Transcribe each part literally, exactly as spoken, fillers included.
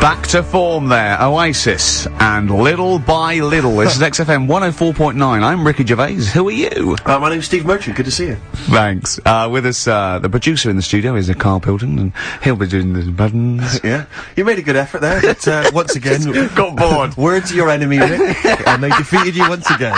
Back to form there, Oasis, and Little by Little. This is X F M one oh four point nine. I'm Ricky Gervais. Who are you? Uh, my name's Steve Merchant. Good to see you. Thanks. Uh, with us, uh, the producer in the studio is uh, Carl Pilton, and he'll be doing the buttons. Yeah. You made a good effort there, but, uh, once again... got bored. Words are your enemy, Rick, and they defeated you once again.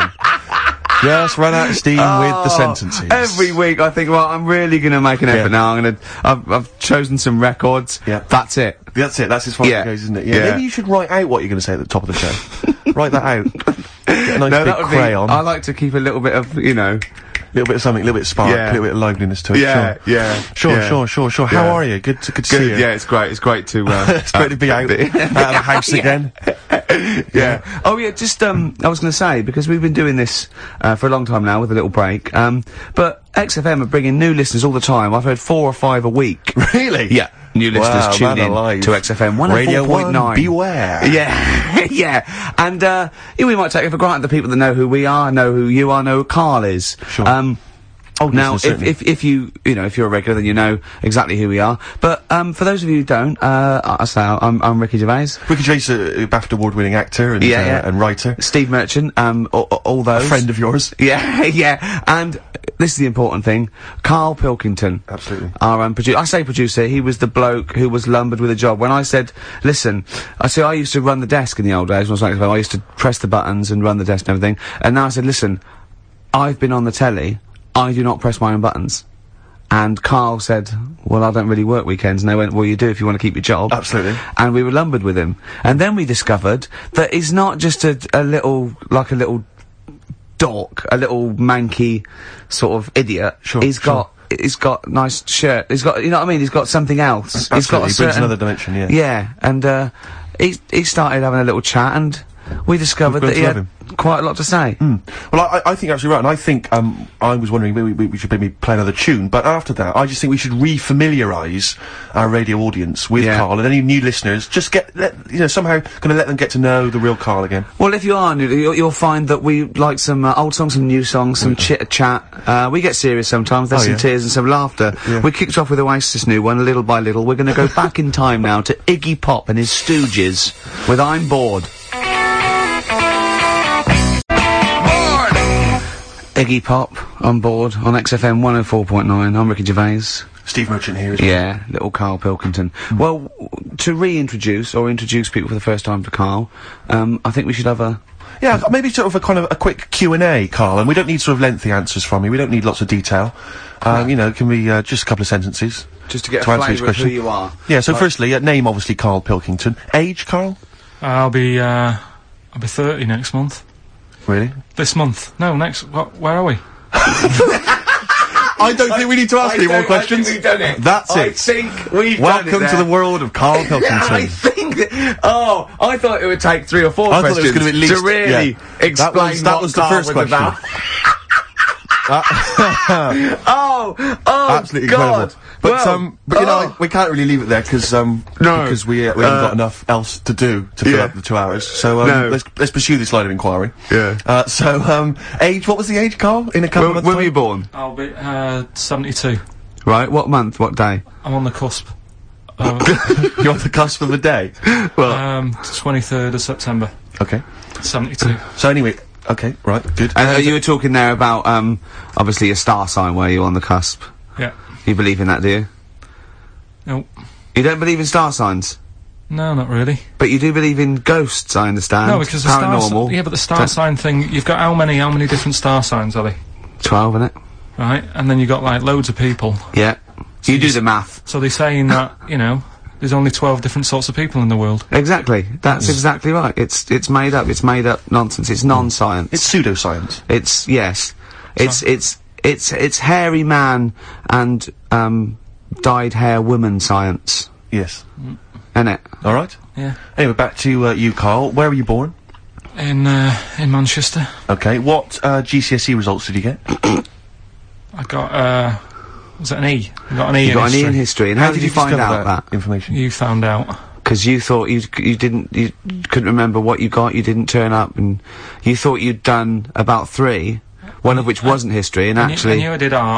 Just run out of steam oh, with the sentences. Every week I think, well, I'm really gonna make an effort yeah. now. I'm gonna, I've, I've chosen some records. Yeah. That's it. That's it, that's as far yeah. as it goes, isn't it? Yeah. yeah. Maybe you should write out what you're gonna say at the top of the show. Write that out. Get a nice no, big that crayon. Be, I like to keep a little bit of, you know... A little bit of something, a little bit of spark, yeah. a little bit of liveliness to it. Yeah, sure. yeah. Sure, yeah. sure, sure, sure. How yeah. are you? Good to, good to good, see you. Yeah, it's great. It's great to, uh... it's great uh, to be out, out of the house again. yeah. yeah. Oh, yeah, just, um, I was gonna say, because we've been doing this, uh, for a long time now with a little break, um, but X F M are bringing new listeners all the time. I've heard four or five a week. Really? Yeah. New listeners wow, tune in alive. to X F M one oh four point nine. Beware. Yeah, yeah. And, uh, yeah, we might take it for granted the people that know who we are, know who you are, know who Carl is. Sure. Um, Oh, now, if, if, if you, you know, if you're a regular, then you know exactly who we are. But, um, for those of you who don't, uh, I say, I'm, I'm Ricky Gervais. Ricky Gervais, a BAFTA award-winning actor and, yeah, uh, yeah. and writer. Steve Merchant, um, all, all those. A friend of yours. Yeah, yeah. And this is the important thing. Carl Pilkington. Absolutely. Our, um, producer. I say producer, he was the bloke who was lumbered with a job. When I said, listen, I see I used to run the desk in the old days when I was like, I used to press the buttons and run the desk and everything. And now I said, listen, I've been on the telly. I do not press my own buttons. And Carl said, well, I don't really work weekends. And they went, well, you do if you want to keep your job. Absolutely. And we were lumbered with him. And then we discovered that he's not just a, a little, like a little dork, a little manky sort of idiot. Sure, He's sure. got, he's got nice shirt. He's got, you know what I mean? He's got something else. Absolutely. He's got a he certain, brings another dimension, yeah. Yeah. And, uh, he, he started having a little chat and we discovered that he had him. quite a lot to say. Mm. Well, I, I think you're absolutely right, and I think, um, I was wondering maybe we, we should maybe play another tune, but after that, I just think we should re-familiarise our radio audience with yeah. Carl, and any new listeners, just get, let, you know, somehow gonna let them get to know the real Carl again. Well, if you are new, you'll, you'll find that we like some uh, old songs, some new songs, some chit-chat. Uh, we get serious sometimes, there's oh, some yeah. tears and some laughter. Yeah. We kicked off with Oasis' new one, Little by Little. We're gonna go back in time now to Iggy Pop and his Stooges with I'm Bored. Iggy Pop on board on X F M one oh four point nine. I'm Ricky Gervais. Steve Merchant here as well. Yeah, little Carl Pilkington. Mm. Well, to reintroduce or introduce people for the first time to Carl, um, I think we should have a... Yeah, maybe sort of a kind of a quick Q and A, Carl, and we don't need sort of lengthy answers from you, we don't need lots of detail. Um, you know, it can be, uh, just a couple of sentences. Just to get to a answer each flavour of who question. you are. Yeah, so right. firstly, uh, name obviously Carl Pilkington. Age, Carl? I'll be, uh, I'll be thirty next month. Really? This month. No, next, wh where are we? I don't think we need to ask any more questions. I think we've done it. That's I it. think we've Welcome done it to the world of Carl Pilkington. I think that, oh, I thought it would take three or four I questions thought it was going to be at least, to really yeah. explain that was, that what was the Carl first was question. about. oh, oh, absolutely God. incredible. But well, um, but you oh. know, we can't really leave it there because um, no. because we uh, we uh, haven't got enough else to do to fill yeah. up the two hours. So um, no. let's let's pursue this line of inquiry. Yeah. Uh, so um, age, what was the age, Carl? In a couple when, of months' when time? were you born? I'll be, uh, seventy-two. Right. What month? What day? I'm on the cusp. Uh, You're on the cusp of the day. Well, um, twenty-third of September. Okay. seventy-two. So anyway. Okay, right, good. And uh, you were talking there about, um, obviously a star sign where you're on the cusp. Yeah. You believe in that, do you? Nope. You don't believe in star signs? No, not really. But you do believe in ghosts, I understand. No, because the star Paranormal. si yeah, but the star Ten sign thing, you've got how many, how many different star signs are they? Twelve, innit? Right, and then you got like loads of people. Yeah. So you do s- the math. So they're saying that, you know, there's only twelve different sorts of people in the world. Exactly. That's exactly right. It's, it's made up. It's made up nonsense. It's non-science. It's pseudoscience. It's, yes. It's, it's, it's, it's hairy man and, um, dyed hair woman science. Yes. Innit? All right. Yeah. Anyway, back to uh, you, Carl. Where were you born? In, uh, in Manchester. Okay. What uh, G C S E results did you get? I got, uh, was it an E? I got an E You in got history. an E in history. And how, did you find discover out that? information? You found out. Because you thought you you didn't you couldn't remember what you got. You didn't turn up, and you thought you'd done about three, one of which wasn't history, and I knew, actually I knew I did art,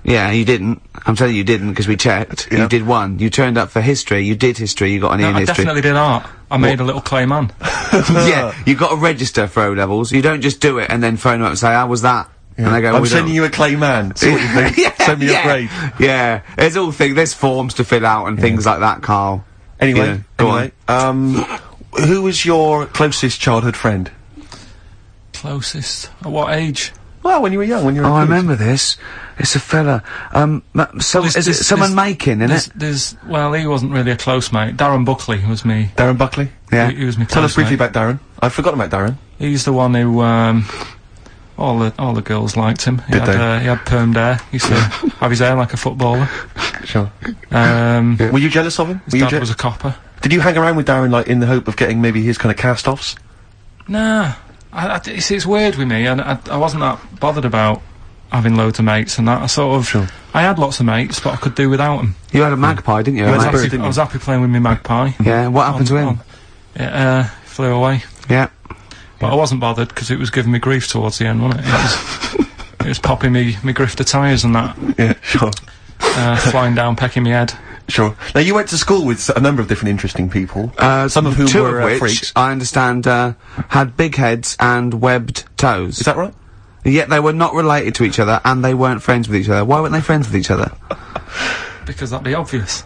Yeah, you didn't. I'm telling you, you didn't, because we checked. Yeah. You did one. You turned up for history. You did history. You got an E No, in I history. definitely did art. I made a little clay man. Yeah, you got to register for O levels. You don't just do it and then phone them up and say, "How was that?" And they go, I'm we don't- sending you a clay man. See what you think. yeah, Send me yeah. a grade. Yeah, there's all things. There's forms to fill out and things like that, Carl. Anyway, Yeah, go anyway, um, who was your closest childhood friend? Closest. At what age? Well, when you were young, when you were. Oh, a I kid. remember this. It's a fella. Um, ma- so, There's- is it there's- someone there's- making, isn't There's, it? there's, well, he wasn't really a close mate. Darren Buckley was me. Darren Buckley. Yeah. He, he was me Tell close us briefly mate. about Darren. I've forgotten about Darren. He's the one who, um, all the, all the girls liked him. He Did had, they? uh, he had permed hair. He used to have his hair like a footballer. Sure. Um, Were you jealous of him? his Were you dad je- was a copper. Did you hang around with Darren, like, in the hope of getting maybe his kind of cast-offs? Nah. I, I, it's, it's weird with me, and I, I wasn't that bothered about having loads of mates and that. I sort of, Sure. I had lots of mates, but I could do without them. You had a magpie, didn't you? You a had a mate? bird, Happy- didn't I you? was happy playing with my magpie. Yeah. What happened to On- him? on- It uh, flew away. Yeah. But I wasn't bothered because it was giving me grief towards the end, wasn't it? It was, it was popping me, me grifter tyres and that, Yeah, sure. uh, flying down, pecking me head. Sure. Now, you went to school with s- a number of different interesting people. Uh, some of whom two were of uh, which freaks. I understand uh, had big heads and webbed toes. Is that right? Yet they were not related to each other, and they weren't friends with each other. Why weren't they friends with each other? Because that'd be obvious.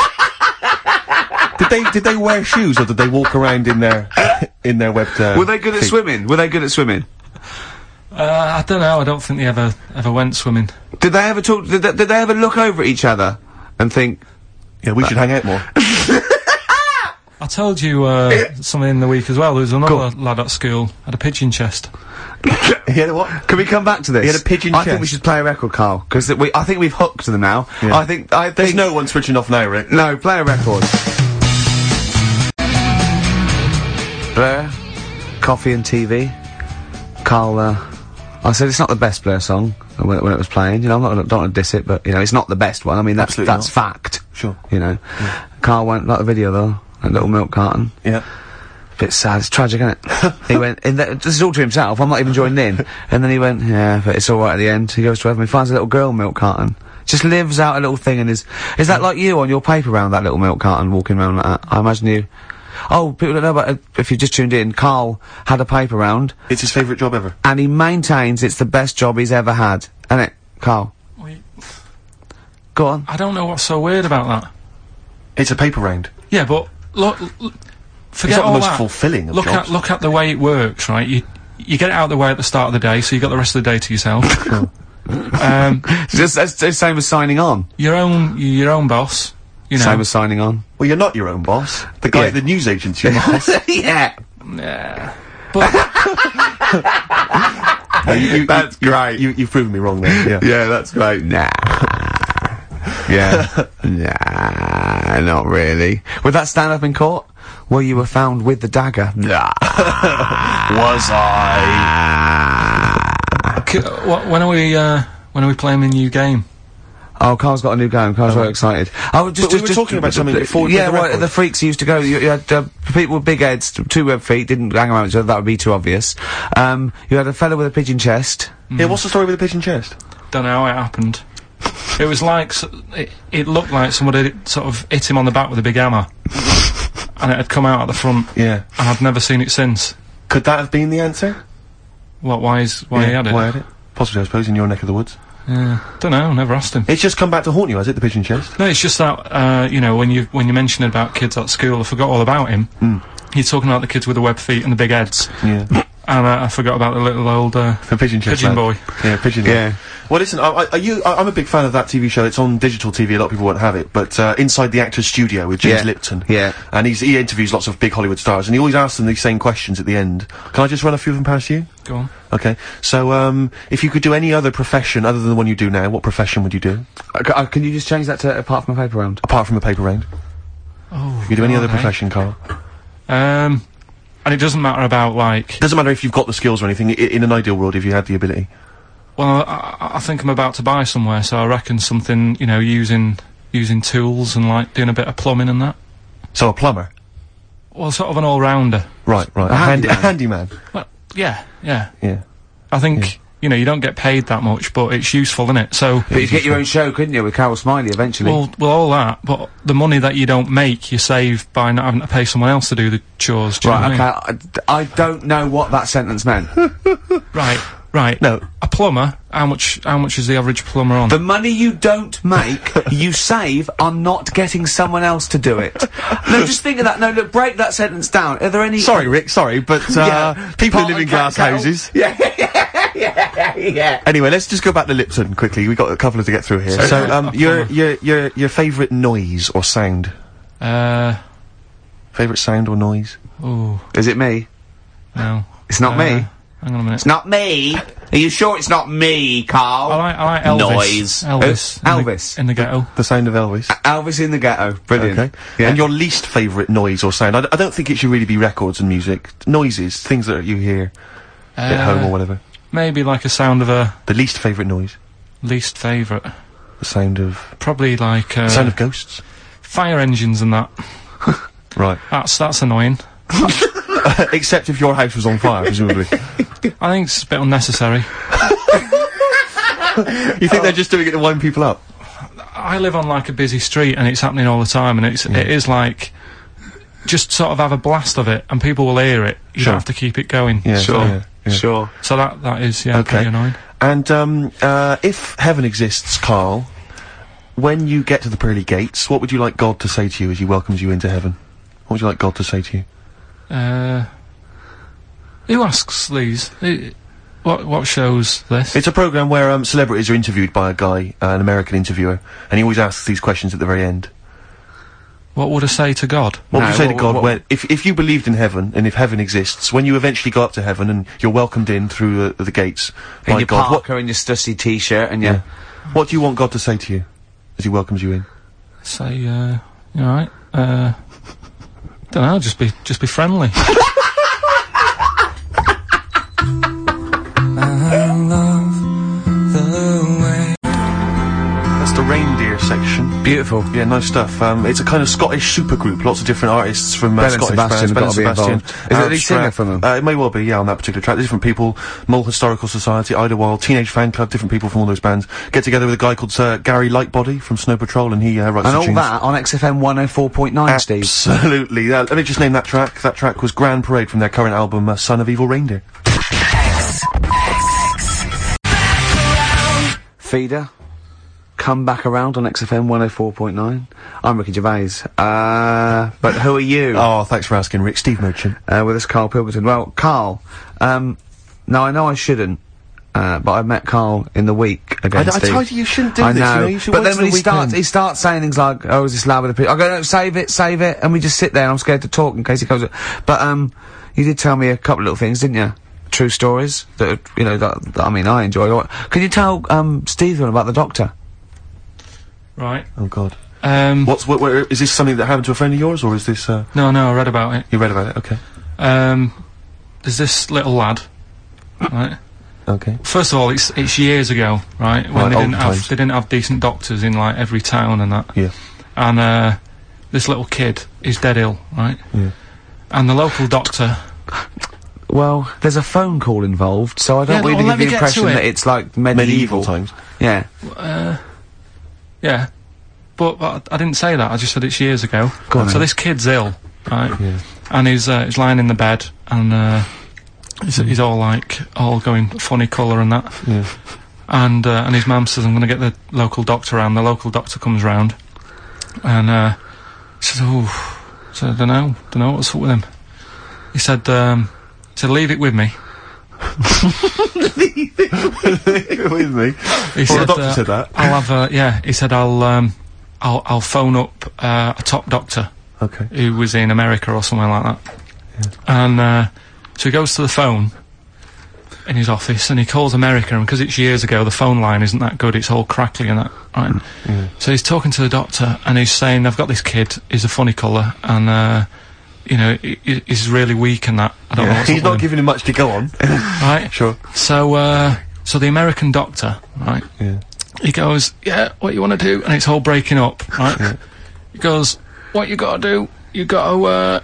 Did they did they wear shoes or did they walk around in their in their webbed? Uh, Were they good at feet? swimming? Were they good at swimming? Uh, I don't know, I don't think they ever, ever went swimming. Did they ever talk? Did they, did they ever look over at each other and think? Yeah, we should hang out more. I told you, uh, something in the week as well, there was another lad at school, had a pigeon chest. He had a what? Can we come back to this? He had a pigeon I think we chest. should play a record, Carl, because we. I think we've hooked them now. Yeah. I think. I There's think. no one switching off now, Rick. No, play a record. Blur, coffee and T V. Carl, uh, I said it's not the best Blur song when, when it was playing. You know, I'm not gonna, don't want to diss it, but you know, it's not the best one. I mean, that's Absolutely that's not. fact. Sure. You know, Carl went like the video though, a little milk carton. Yeah. Bit sad. It's tragic, isn't it? He went. In the, this is all to himself. I'm not even joining in. And then he went, yeah, but it's all right at the end. He goes to heaven. He finds a little girl milk carton. Just lives out a little thing and is. Is that like you on your paper round that little milk carton, walking around like that? I imagine you. Oh, people don't know about. Uh, if you just tuned in, Carl had a paper round, It's his favourite job ever. and he maintains it's the best job he's ever had. Isn't it, Carl? Wait, Go on. I don't know what's so weird about that. It's a paper round. Yeah, but look, look forget It's not all the most that. fulfilling of look jobs. at look at the way it works, right? You you get it out of the way at the start of the day, so you got the rest of the day to yourself. um, It's just that's the same as signing on. your own your own boss. You know. Same as signing on. Well, you're not your own boss. The guy Yeah. at the news agency. your boss. yeah. Yeah. But No, you, you, That's you, great. You, you've proven me wrong there. Yeah. Yeah, that's great. Nah. Yeah. Nah, not really. Would that stand up in court? Where you were found with the dagger? Nah. Was I? c- wh- when are we uh, when are we playing a new game? Oh, Carl's got a new game. Carl's very excited. Oh, just, But we just, were just talking about something before we Yeah, played the well, record. the freaks used to go. You, you had uh, people with big heads, t- two web feet, didn't hang around each other. That would be too obvious. Um, you had a fella with a pigeon chest. Yeah, what's the story with the pigeon chest? Don't know how it happened. It was like s- it, it looked like somebody had sort of hit him on the back with a big hammer, and it had come out at the front. Yeah. And I've never seen it since. Could that have been the answer? What? Why is why yeah, he had it? Why had it? Possibly, I suppose, in your neck of the woods. Yeah. Don't know. Never asked him. It's just come back to haunt you, has it, the pigeon chest? No, it's just that uh, you know when you when you mentioned about kids at school, I forgot all about him. Mm. You're talking about the kids with the web feet and the big heads, Yeah. and uh, I forgot about the little old uh, The pigeon chest. pigeon lad. boy. Yeah, pigeon. Yeah. Boy. Well, listen, I, I, are you, I, I'm a big fan of that T V show. It's on digital T V. A lot of people won't have it, but uh, Inside the Actors Studio with James Yeah. Lipton. Yeah. And he's, he interviews lots of big Hollywood stars, and he always asks them these same questions at the end. Can I just run a few of them past you? Go on. Okay. So, um, if you could do any other profession other than the one you do now, what profession would you do? Uh, c- uh, can you just change that to apart from a paper round? Apart from a paper round. Oh. You could do any other okay. profession, Carl. Um, and it doesn't matter about like. Doesn't matter if you've got the skills or anything. I, in an ideal world, if you had the ability. Well, I, I think I'm about to buy somewhere, so I reckon something, you know, using using tools and like doing a bit of plumbing and that. So a plumber. Well, sort of an all-rounder. Right, right. A A, handy, a handyman. handyman. Well, yeah, yeah. Yeah. I think you know, you don't get paid that much, but it's useful, isn't it? So. But you get your own show, couldn't you, with Carol Smiley eventually? Well, well, all that, but the money that you don't make, you save by not having to pay someone else to do the chores. Do you right, know what okay. I, I don't know what that sentence meant. I mean? Right, right. No. A plumber, how much, how much is the average plumber on? The money you don't make, you save on not getting someone else to do it. No, just think of that. No, look, break that sentence down. Are there any... Sorry, Rick, sorry, but, uh, Yeah, people who pot live in and glass kettle. houses. Yeah, yeah, yeah, yeah. Anyway, let's just go back to Lipton quickly. We've got a couple to get through here. So, So, uh, um, a your, plumber. your, your, your favourite noise or sound? Uh, Favourite sound or noise? ooh, Is it me? no. It's not Uh, me. Hang on a minute. It's not me. Are you sure it's not me, Carl? I like, I like Elvis. Noise. Elvis. Who? in the- Elvis. In the ghetto. The sound of Elvis? Elvis in the Ghetto. Brilliant. Okay. Yeah. And your least favourite noise or sound? I, d I don't think it should really be records and music. Noises, things that you hear at Uh, home or whatever. Maybe like a sound of a The least favourite noise? least favourite. The sound of... Probably like, uh, The sound of ghosts? fire engines and that. Right. That's, that's annoying. Except if your house was on fire, presumably. I think it's a bit unnecessary. You think they're just doing it to wind people up? I live on like a busy street and it's happening all the time, and it's it is like just sort of have a blast of it and people will hear it. You Sure. don't have to keep it going. Yeah, Sure. yeah, yeah. Sure. So that that is yeah Okay. pretty annoying. And, um, uh, if heaven exists, Carl, when you get to the pearly gates, what would you like God to say to you as he welcomes you into heaven? What would you like God to say to you? Uh, who asks these? Who- What what shows this? It's a programme where, um, celebrities are interviewed by a guy, uh, an American interviewer, and he always asks these questions at the very end. What would I say to God? What would No, you say what- to God what- when, if, if you believed in heaven, and if heaven exists, when you eventually go up to heaven and you're welcomed in through uh, the gates In by your God, what, Parker and your stussy t-shirt and your... yeah. what do you want God to say to you as he welcomes you in? Say, uh, you alright? Uh, don't know. Just be just be friendly. That's the reindeer section. Beautiful. Yeah, nice stuff. Um, it's a kind of Scottish supergroup. Lots of different artists from uh, Ben and Scottish Sebastian bands. have Ben and got to be Sebastian. involved. Is it Arab the singer Strap. from them? Uh, it may well be, yeah, on that particular track. There's different people. Mull Historical Society, Idlewild, Teenage Fan Club, different people from all those bands. Get together with a guy called uh, Gary Lightbody from Snow Patrol, and he uh, writes And the all tunes. that on X F M one oh four point nine, Steve. Absolutely. Uh, let me just name that track. That track was Grand Parade from their current album, uh, Son of Evil Reindeer. Feeder. Come back around on X F M one oh four point nine. I'm Ricky Gervais. Uh, but who are you? Oh, thanks for asking, Rick. Steve Merchant. Uh, with us, Carl Pilkington. Well, Carl, um, now I know I shouldn't, uh, but I met Carl in the week I, again, I Steve. told you you shouldn't do I this, know, you know, you should but wait then till when the he starts, weekend. he starts saying things like, "Oh, is this loud with the people?" I go, "No, save it, save it," and we just sit there. and I'm scared to talk in case he comes. But um, you did tell me a couple of little things, didn't you? True stories that you know that, that I mean I enjoy. Can you tell um Steve one about the doctor? Right. Oh, God. Um. What's, what, where, is this something that happened to a friend of yours, or is this, uh, No, no. I read about it. you read about it? Okay. Um. There's this little lad. Right. Okay. First of all, it's it's years ago, right? When Right, they old didn't have times. they didn't have decent doctors in like every town and that. Yeah. And uh, this little kid is dead ill, right? Yeah. And the local doctor. Well, there's a phone call involved, so I don't Yeah, really well, let give me the get impression to it. that it's like medieval. Medieval times. Yeah. Uh, yeah. But, but I didn't say that. I just said it's years ago. Go on so then. this kid's ill, right? Yeah. And he's uh, he's lying in the bed, and uh, he's, he's all like all going funny colour and that. Yeah. And uh, and his mum says, "I'm going to get the local doctor round." The local doctor comes round, and uh, he says, "Oh, so I don't know, don't know what's up with him." He said, um, "He said, leave it with me." With me. He Well, the doctor uh, said that. I'll have a yeah. He said, "I'll um, I'll I'll phone up uh, a top doctor Okay. who was in America or somewhere like that." And uh, so he goes to the phone in his office and he calls America, and because it's years ago, the phone line isn't that good. It's all crackly and that, right? Yeah. So he's talking to the doctor and he's saying, "I've got this kid. He's a funny colour, and uh, you know, he, he- he's really weak and that. I don't know Yeah. what's He's up not with him." giving him much to go on. Right? Sure. So, uh, so the American doctor, right? Yeah. He goes, "Yeah, what you want to do?" And it's all breaking up, right? Yeah. He goes, "What you got to do? You got to." Uh,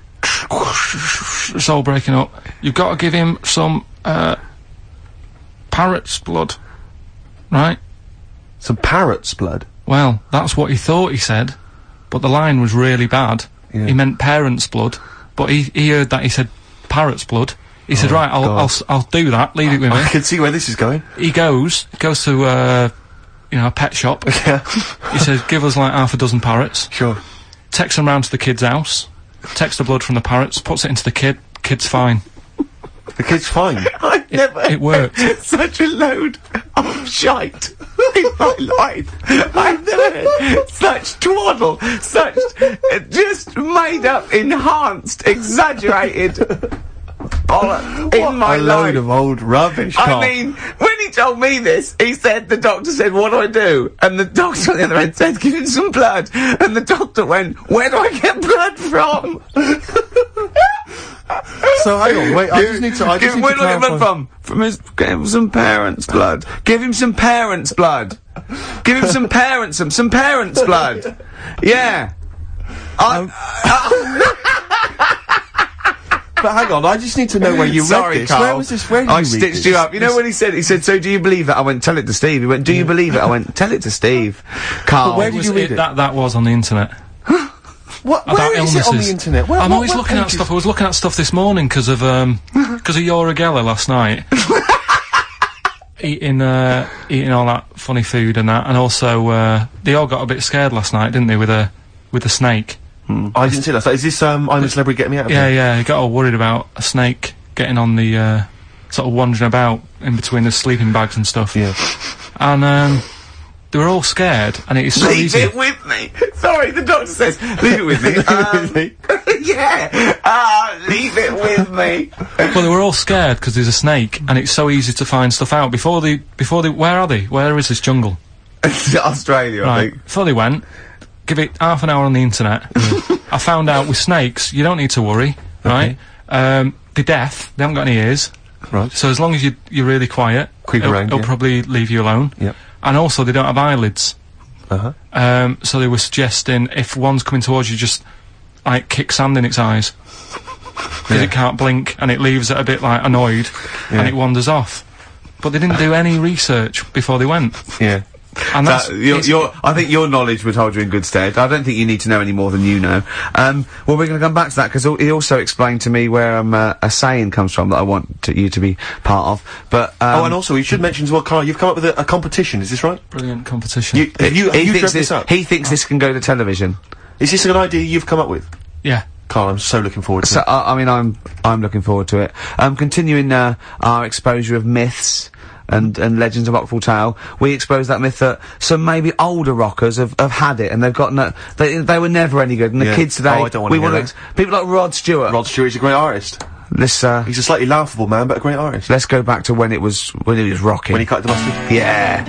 it's all breaking up. You've got to give him some uh, parrot's blood. Right? Some parrot's blood? Well, that's what he thought he said, but the line was really bad. Yeah. He meant parents' blood, but he, he heard that he said parrot's blood. He said, Oh, right, I'll, God. I'll, s- I'll do that, leave it with me. I can see where this is going. He goes, goes to, uh, you know, a pet shop. Yeah. He says, give us like half a dozen parrots. Sure. Takes them round to the kid's house, takes the blood from the parrots, puts it into the kid, kid's fine. The kid's fine. I've never it worked. such a load of shite in my life. I've never heard such twaddle, such uh, just made up, enhanced, exaggerated bollock in my a life. load of old rubbish, I Carl. mean, when he told me this, he said, the doctor said, what do I do? And the doctor on the other end said, give him some blood. And the doctor went, where do I get blood from? So hang on, wait, I just need to, I Give just him, need where to do I get clarify. blood from? From his, give him some parents' blood. Give him some parents' blood. Give him some parents, some, some parents' blood. Yeah. I, But hang on, I just need to know where you Sorry, read this. Carl. Where was this? Where did I you read stitched this? you up. You know when he said, he said, so do you believe it? I went, tell it to Steve. He went, do you believe it? I went, tell it to Steve. Carl. where It did was- you read it? That, that was on the internet. What, About where is it on the illnesses. internet? Where, I'm what always web looking at pages? stuff. I was looking at stuff this morning because of, um, because of Yora Geller last night. eating, uh, eating all that funny food and that, and also, uh, they all got a bit scared last night, didn't they, with a, with a snake? I didn't see that. So is this, um, I'm a Celebrity, Get Me Out of Yeah, Here? yeah, he got all worried about a snake getting on the, uh, sort of wandering about in between the sleeping bags and stuff. Yeah. And, um, they were all scared, and it is so Leave easy. it with me. Sorry, the doctor says, leave it with me. Leave it with me. Um, yeah. Ah, leave it with me. Well, they were all scared because there's a snake, and it's so easy to find stuff out. Before they, before they, where are they? Where is this jungle? Australia, I Right. think. Before they went, give it half an hour on the internet. I found out with snakes, you don't need to worry, right? Um, they're deaf, they haven't got any ears, Right. so as long as you, you're really quiet, Creep it'll, around, it'll yeah. probably leave you alone. Yep. And also, they don't have eyelids. Uh-huh. Um, so they were suggesting if one's coming towards you, just, like, kick sand in its eyes. Because Yeah. it can't blink, and it leaves it a bit, like, annoyed, Yeah. and it wanders off. But they didn't do any research before they went. Yeah. And that's... That, your, it's- your, I think your knowledge would hold you in good stead. I don't think you need to know any more than you know. Um, well, we're going to come back to that because he also explained to me where um, uh, a saying comes from that I want to, you to be part of. But um, Oh, and also, you should mention as well, Carl, you've come up with a, a competition, is this right? Brilliant competition. You, have you, have he you thinks dreamt this. this up? He thinks this can go to television. Is this an idea you've come up with? Yeah. Carl, I'm so looking forward to So it. I, I mean, I'm I'm looking forward to it. Um, continuing uh, our exposure of myths. And, and Legends of Rockfall Tale, we exposed that myth that some maybe older rockers have, have had it and they've got no, they, they were never any good and the Yeah. kids today, Oh, I don't wanna we hear wanna that. ex- people like Rod Stewart. Rod Stewart's a great artist. Let's, uh, He's a slightly laughable man, but a great artist. let's go back to when it was, when it was rocking. When he cut the mustard. Yeah.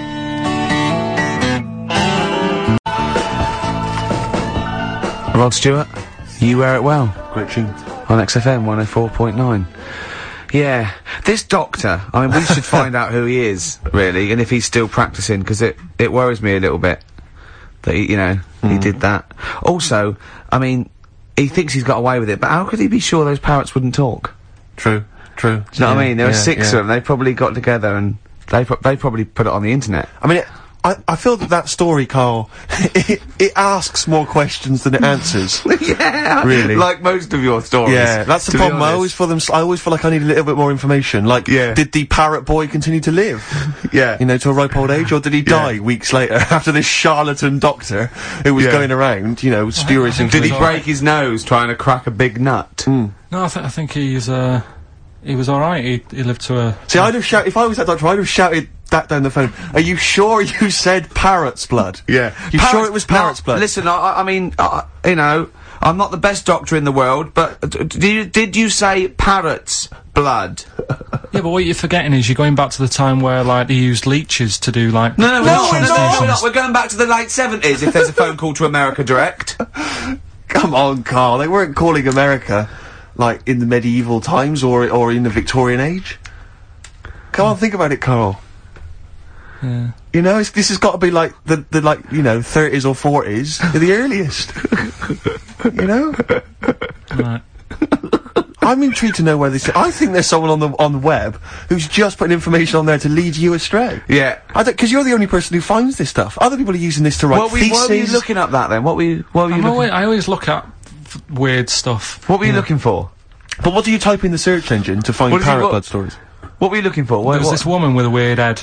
Rod Stewart, You Wear It Well, Great tune. on X F M one oh four point nine. Yeah, this doctor, I mean, we should find out who he is, really, and if he's still practicing, because it, it worries me a little bit that, he, you know, he did that. Also, I mean, he thinks he's got away with it, but how could he be sure those parrots wouldn't talk? True. True. Do you know what I mean? There were six of them, they probably got together and they, pro they probably put it on the internet. I mean, it, I, I feel that that story, Carl, it, it asks more questions than it answers. Yeah, Really? like most of your stories. Yeah, that's the to be problem. I honest. always feel them. s- I always feel like I need a little bit more information. Like, Yeah. did the parrot boy continue to live? Yeah. You know, to a ripe old age, or did he die weeks later after this charlatan doctor who was Yeah. going around, you know, spurious think Did he It was break his nose trying to crack a big nut? No, I, th I think he's, uh, he was alright. He, he lived to a... See, I'd have shouted, if I was that doctor, I'd have shouted that down the phone. Are you sure you said parrot's blood? Yeah. You sure it was parrot's No, blood? Listen, I- I, I mean, uh, you know, I'm not the best doctor in the world, but d did you, did you say parrot's blood? Yeah, but what you're forgetting is you're going back to the time where, like, they used leeches to do, like... No, no, we're blood not, no, no, we're transfusions. not. We're going back to the late seventies if there's a phone call to America Direct. Come on, Carl. They weren't calling America, like, in the medieval times or, or in the Victorian age. Come on, think about it, Carl. Yeah. You know, it's, this has got to be like the, the like, you know, thirties or forties, the earliest. You know? Right. I I'm intrigued to know where this. I think there's someone on the on the web who's just putting information on there to lead you astray. Yeah. I don't because you're the only person who finds this stuff. Other people are using this to write What were, theses. what were you looking up that then? What were you, what were you I'm looking always, I always look at f weird stuff. What were you looking for? But what do you type in the search engine to find What did you- parrot what- blood stories? What were you looking for? What, There was what, this woman with a weird head.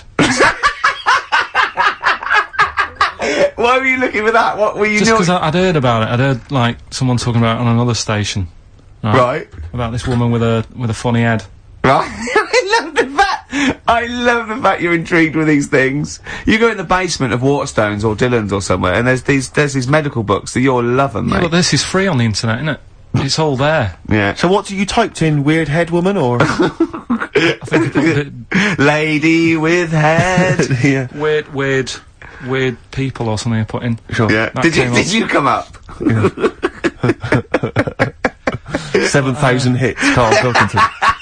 why were you looking for that? What were you Just doing? because I'd heard about it. I'd heard, like, someone talking about it on another station. Right. About this woman with a with a funny head. Right. I love the fact. I love the fact you're intrigued with these things. You go in the basement of Waterstones or Dillon's or somewhere, and there's these there's these medical books that you'll love them, Yeah, mate. but this is free on the internet, isn't it? It's all there. Yeah. So what do you typed in? Weird head woman or I think it, it, Lady with head. yeah? weird, weird, weird people or something I put in. Sure. Yeah. That Did you came did up. you come up? Seven thousand hits. Carl Pilkington.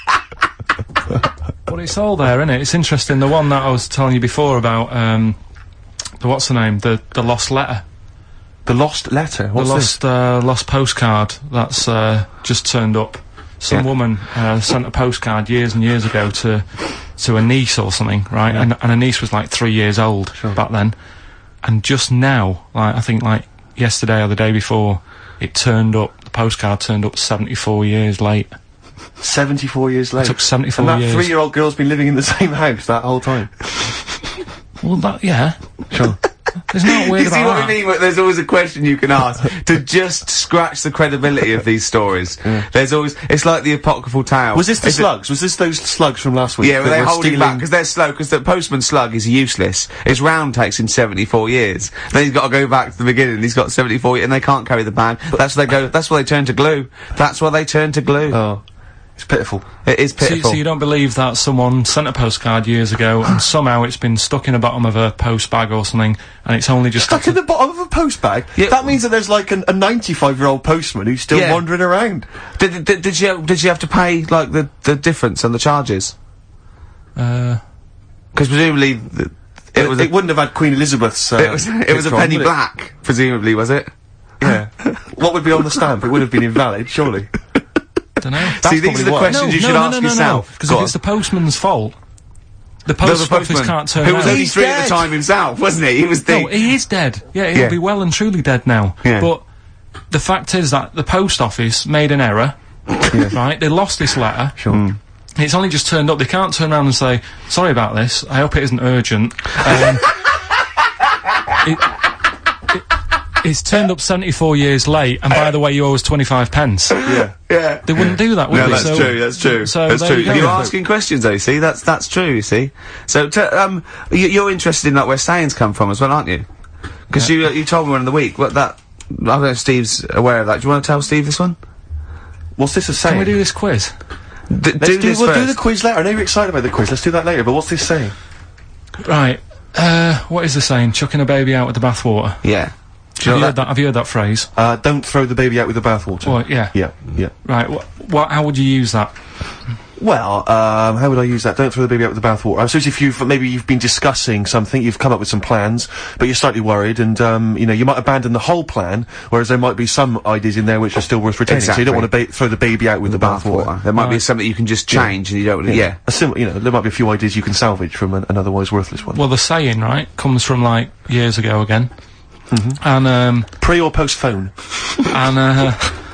But it's all there, isn't it? It's interesting. The one that I was telling you before about, um, the what's the name? The the lost letter. The lost letter. What's the this? lost uh, lost postcard that's uh, just turned up. Some Yeah. woman uh, sent a postcard years and years ago to to a niece or something, right? Yeah. And and her niece was like three years old Sure. back then. And just now, like I think like yesterday or the day before, it turned up. The postcard turned up seventy-four years late. Seventy-four years It later. took seventy-four And that years. three-year-old girl's been living in the same house that whole time. Well, that yeah. Sure. There's not weird You see about what that. I mean? Where There's always a question you can ask to just scratch the credibility of these stories. There's always, it's like the apocryphal tale. Was this the Is it- slugs? Was this those slugs from last week? Yeah, well, that they're were holding stealing- back because they're slow. Because the postman slug is useless. His round takes him seventy-four years. Then he's got to go back to the beginning. He's got seventy-four, and they can't carry the bag. That's why they go. That's why they turn to glue. That's why they turn to glue. Oh, it's pitiful. It is So, you- pitiful. so you don't believe that someone sent a postcard years ago and somehow it's been stuck in the bottom of a post bag or something, and it's only just Stuck in the bottom of a post bag? Yeah. That means that there's like an, a ninety-five-year-old postman who's still Yeah. wandering around. did, did, did you did you have to pay like the the difference on the charges? uh, Because presumably the, it It, was it a, wouldn't have had Queen Elizabeth's. Uh, it was it was a picture on, penny would it? black. Presumably, was it? Yeah. What would be on the stamp? It would have been invalid, surely. don't know. See, these are the probably why. questions you no, should no, ask no, no, yourself. Because Go if on. it's the postman's fault, the There was post a office postman can't turn who was around. only He's three at dead. the time himself, wasn't he? He was the No, he is dead. Yeah, he'll Yeah. be well and truly dead now. Yeah. But the fact is that the post office made an error, right? They lost this letter. Sure. It's only just turned up. They can't turn around and say, sorry about this, I hope it isn't urgent. Um, it, it, it's turned up seventy-four years late, and by the way, you owe us twenty-five pence. Yeah. yeah. They wouldn't do that, would No, they? that's So- true. That's true. So that's there true. you go. You're asking questions, though. You see, that's that's true. You see, so t um, you, you're interested in like where sayings come from as well, aren't you? Because you uh, you told me one in the week. What that? I don't know if Steve's aware of that. Do you want to tell Steve this one? What's this a saying? Can we do this quiz? D Let's do do, this we'll do first. the quiz later. I know you're excited about the quiz. Let's do that later. But what's this saying? Right. Uh, what is the saying? Chucking a baby out with the bathwater. Yeah. Do you Have know you, that? heard that? Have you heard that phrase? Uh, don't throw the baby out with the bathwater. Well, yeah. Yeah, yeah. Right. What? What? How would you use that? Well, um, how would I use that? Don't throw the baby out with the bathwater. I suppose if you've, maybe you've been discussing something, you've come up with some plans, but you're slightly worried, and, um, you know, you might abandon the whole plan, whereas there might be some ideas in there which are still worth retaining. So you don't want to ba throw the baby out with the, bathwater. Bathwater. There might be Right. something you can just change, and you don't. Yeah. A sim you know, there might be a few ideas you can salvage from an, an otherwise worthless one. Well, the saying, right, comes from like years ago again, Mm-hmm. and um, Pre or post phone? and uh,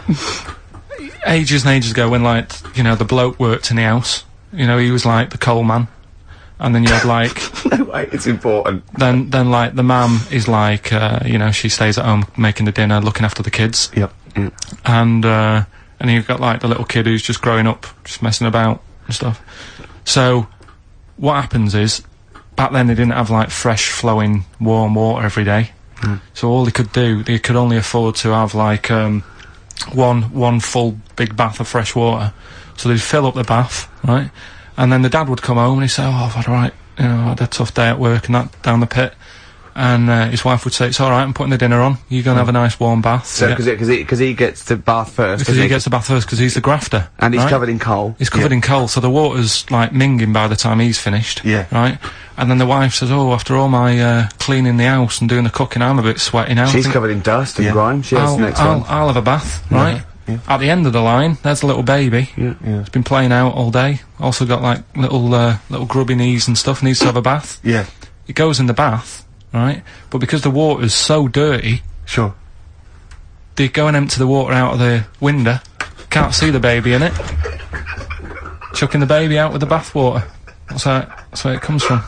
ages and ages ago when like you know the bloke worked in the house, you know he was like the coal man, and then you had like No way. It's important. then then like the mum is like uh, you know she stays at home making the dinner, looking after the kids, Yep. and uh, and you've got like the little kid who's just growing up, just messing about and stuff. So what happens is back then they didn't have like fresh flowing warm water every day. So all they could do, they could only afford to have like um, one one full big bath of fresh water. So they'd fill up the bath, right? And then the dad would come home and he'd say, "Oh, I've had a right, you know, I had a tough day at work and that down the pit." And uh, his wife would say, "It's all right, I'm putting the dinner on. You're gonna have a nice warm bath." So Yeah. because because he because he gets to bath first, Because doesn't he gets the bath first because he's the grafter, and he's right? covered in coal. He's covered in coal, so the water's like minging by the time he's finished. Yeah. Right? And then the wife says, "Oh, after all my uh, cleaning the house and doing the cooking, I'm a bit sweaty now. I She's think covered in dust and Yeah. grime. She has I'll, the next I'll, one. I'll have a bath, right? Yeah. At the end of the line, there's a little baby. Yeah. Yeah. It's been playing out all day. Also got like little uh, little grubby knees and stuff. Needs to have a bath. Yeah. It goes in the bath, right? But because the water's so dirty, Sure. they go and empty the water out of the window. Can't see the baby in it. Chucking the baby out with the bath water. That's how it, that's where it comes from.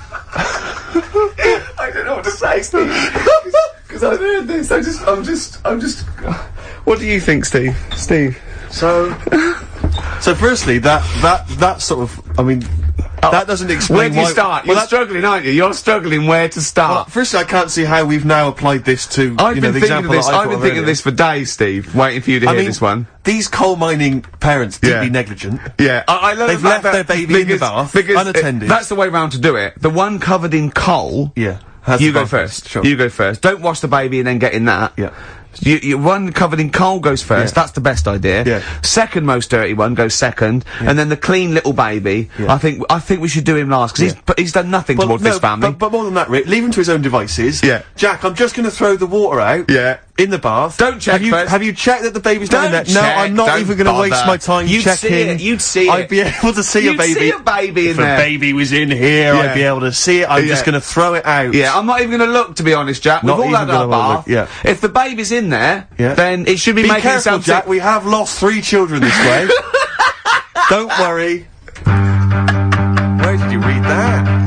I don't know what to say, Steve. Because I've heard this. I just, I'm just, I'm just. What do you think, Steve? Steve. So, so firstly, that that that sort of, I mean, that doesn't explain Where do you why- start? Well, You're that- struggling, aren't you? You're struggling where to Well, start. firstly, I can't see how we've now applied this to. I've you know, been the thinking of example this. that I I've been thought thinking of earlier. this for days, Steve. Waiting for you to I hear mean, this one. these coal mining parents Yeah. deeply negligent. Yeah, I, I love They've the left fact that their baby in the because- bath, because unattended. It, that's the way round to do it. The one covered in coal. Yeah. has You the go bath first. Sure. You go first. Don't wash the baby and then get in that. Yeah. You, you, one covered in coal goes first. Yeah. That's the best idea. Yeah. Second most dirty one goes second, and then the clean little baby. Yeah. I think I think we should do him last because Yeah. he's but he's done nothing Well, towards no, this family. But, but more than that, Rick, leave him to his own devices. Yeah. Jack, I'm just going to throw the water out. Yeah. In the bath. Don't check have you, first. Have you checked that the baby's not in there? Don't No, check, I'm not don't even going to waste bother. my time You'd checking. see it, you'd see I'd it. be able to see You'd a baby. see a baby in if there. a baby was in here, Yeah. I'd be able to see it. I'm Yeah. just going to throw it out. Yeah, I'm not even going to look, to be honest, Jack. Not We've all even had gonna our bother bath. look, yeah. If the baby's in there, Yeah. then it should be, Be making careful, itself Jack. sick. We have lost three children this way. Don't worry. Where did you read that?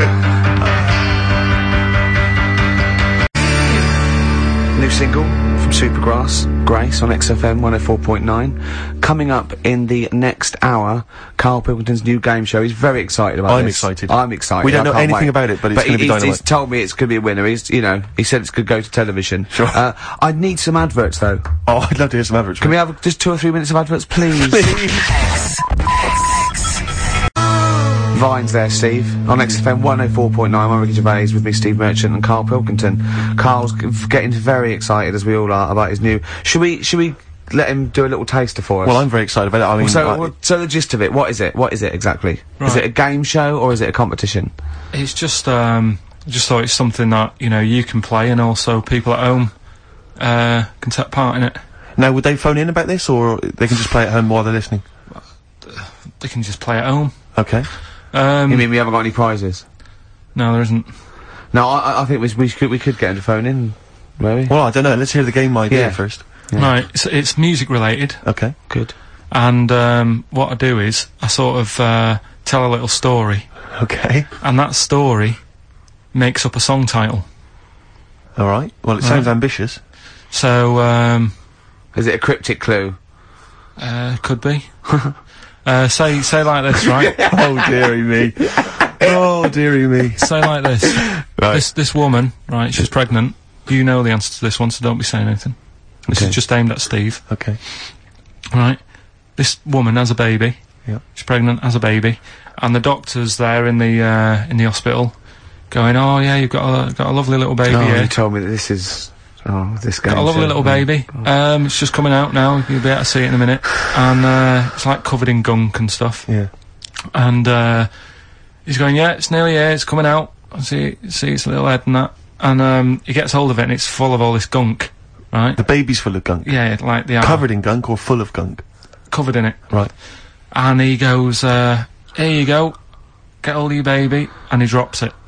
New single from Supergrass, Grace, on X F M one oh four point nine. Coming up in the next hour, Carl Pilkington's new game show. He's very excited about I'm this. excited. I'm excited. We don't I know can't anything wait. about it, but it's gonna he- be he's, dynamite. he's told me it's going to be a winner. He's, you know, he said it's going to go to television. Sure. Uh, I need some adverts, though. Oh, I'd love to hear some adverts. Can we have just two or three minutes of adverts, please? Vines there, Steve. On X F M one oh four point nine, I'm Ricky Gervais with me, Steve Merchant, and Carl Pilkington. Carl's g- getting very excited, as we all are, about his new... Should we, should we let him do a little taster for us? Well, I'm very excited about it. I mean, So, like- well, so the gist of it, what is it? What is it exactly? Is Right. it a game show, or is it a competition? It's just, um, I just thought it's something that, you know, you can play and also people at home, uh, can take part in it. now, would they phone in about this, or they can just play at home while they're listening? They can just play at home. Okay. Um, You mean we haven't got any prizes? no, there isn't. No, I, I- I think we, we could we could get him to phone in, maybe. Well, I don't know. Let's hear the game idea Yeah. first. Yeah. Right, it's, it's music related, Okay. Good. and, um, what I do is, I sort of, uh, tell a little story, Okay. and that story makes up a song title. All right. Well, it sounds ambitious. So, um, Is it a cryptic clue? uh, could be. uh, say, say like this, right? Oh, dearie me. Oh, dearie me. Say like this. Right. This, this woman, right, she's pregnant. You know the answer to this one, so don't be saying anything. This Okay. is just aimed at Steve, Okay. right? This woman has a baby. Yeah. She's pregnant, has a baby, and the doctor's there in the uh, in the hospital, going, "Oh yeah, you've got a got a lovely little baby Oh, here. you told me that this is... Oh, this game Got a lovely show. little baby. Um, it's just coming out now. You'll be able to see it in a minute, and uh, it's like covered in gunk and stuff. Yeah. And uh, he's going, yeah, it's nearly here, it's coming out. I see, see its little head and that. And um, he gets hold of it, and it's full of all this gunk, right? The baby's full of gunk. Yeah, like the arm, Covered in gunk or full of gunk? covered in it. Right. And he goes, uh, here you go, get hold of your baby, and he drops it.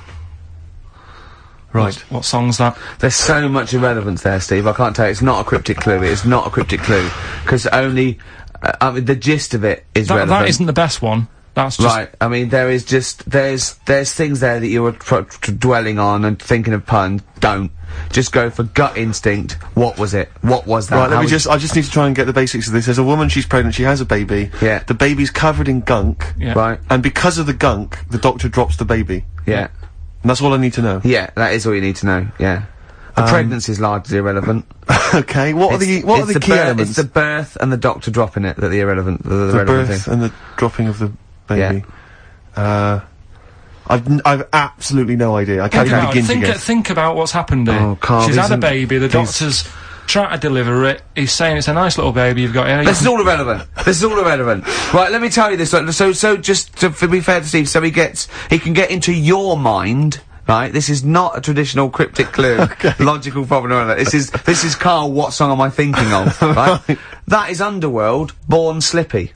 Right. What song's that? There's so much irrelevance there, Steve. I can't tell you. It's not a cryptic clue. It's not a cryptic clue. Because only... Uh, I mean, the gist of it is That, relevant. that isn't the best one. That's just... Right, I mean, there is just, there's, there's things there that you were tr tr dwelling on and thinking of puns. Don't. Just go for gut instinct. What was it? What was that? Right, let How me was- just, I just need to try and get the basics of this. There's a woman, she's pregnant, she has a baby. Yeah. The baby's covered in gunk. Yeah. Right, And because of the gunk, the doctor drops the baby. yeah. And that's all I need to know. Yeah, that is all you need to know, yeah. The Um, pregnancy's largely irrelevant. Okay, what are the, It's- what are it's the key birth, elements? It's the birth and the doctor dropping it that are the irrelevant, the, the the relevant birth thing. and the dropping of the baby. Uh, I've, n I've absolutely no idea. I can't Think even about, begin think, to guess. think about what's happened here. Oh, Carl, She's these had a are- baby, the these- doctor's trying to deliver it, he's saying it's a nice little baby you've got here. You This is can- all irrelevant. This is all irrelevant. Right, let me tell you this. like, So, so just to, to be fair to Steve, so he gets, he can get into your mind. Right, this is not a traditional cryptic clue, logical problem or other. This is this is Carl. What song am I thinking of? Right, that is Underworld, Born Slippy.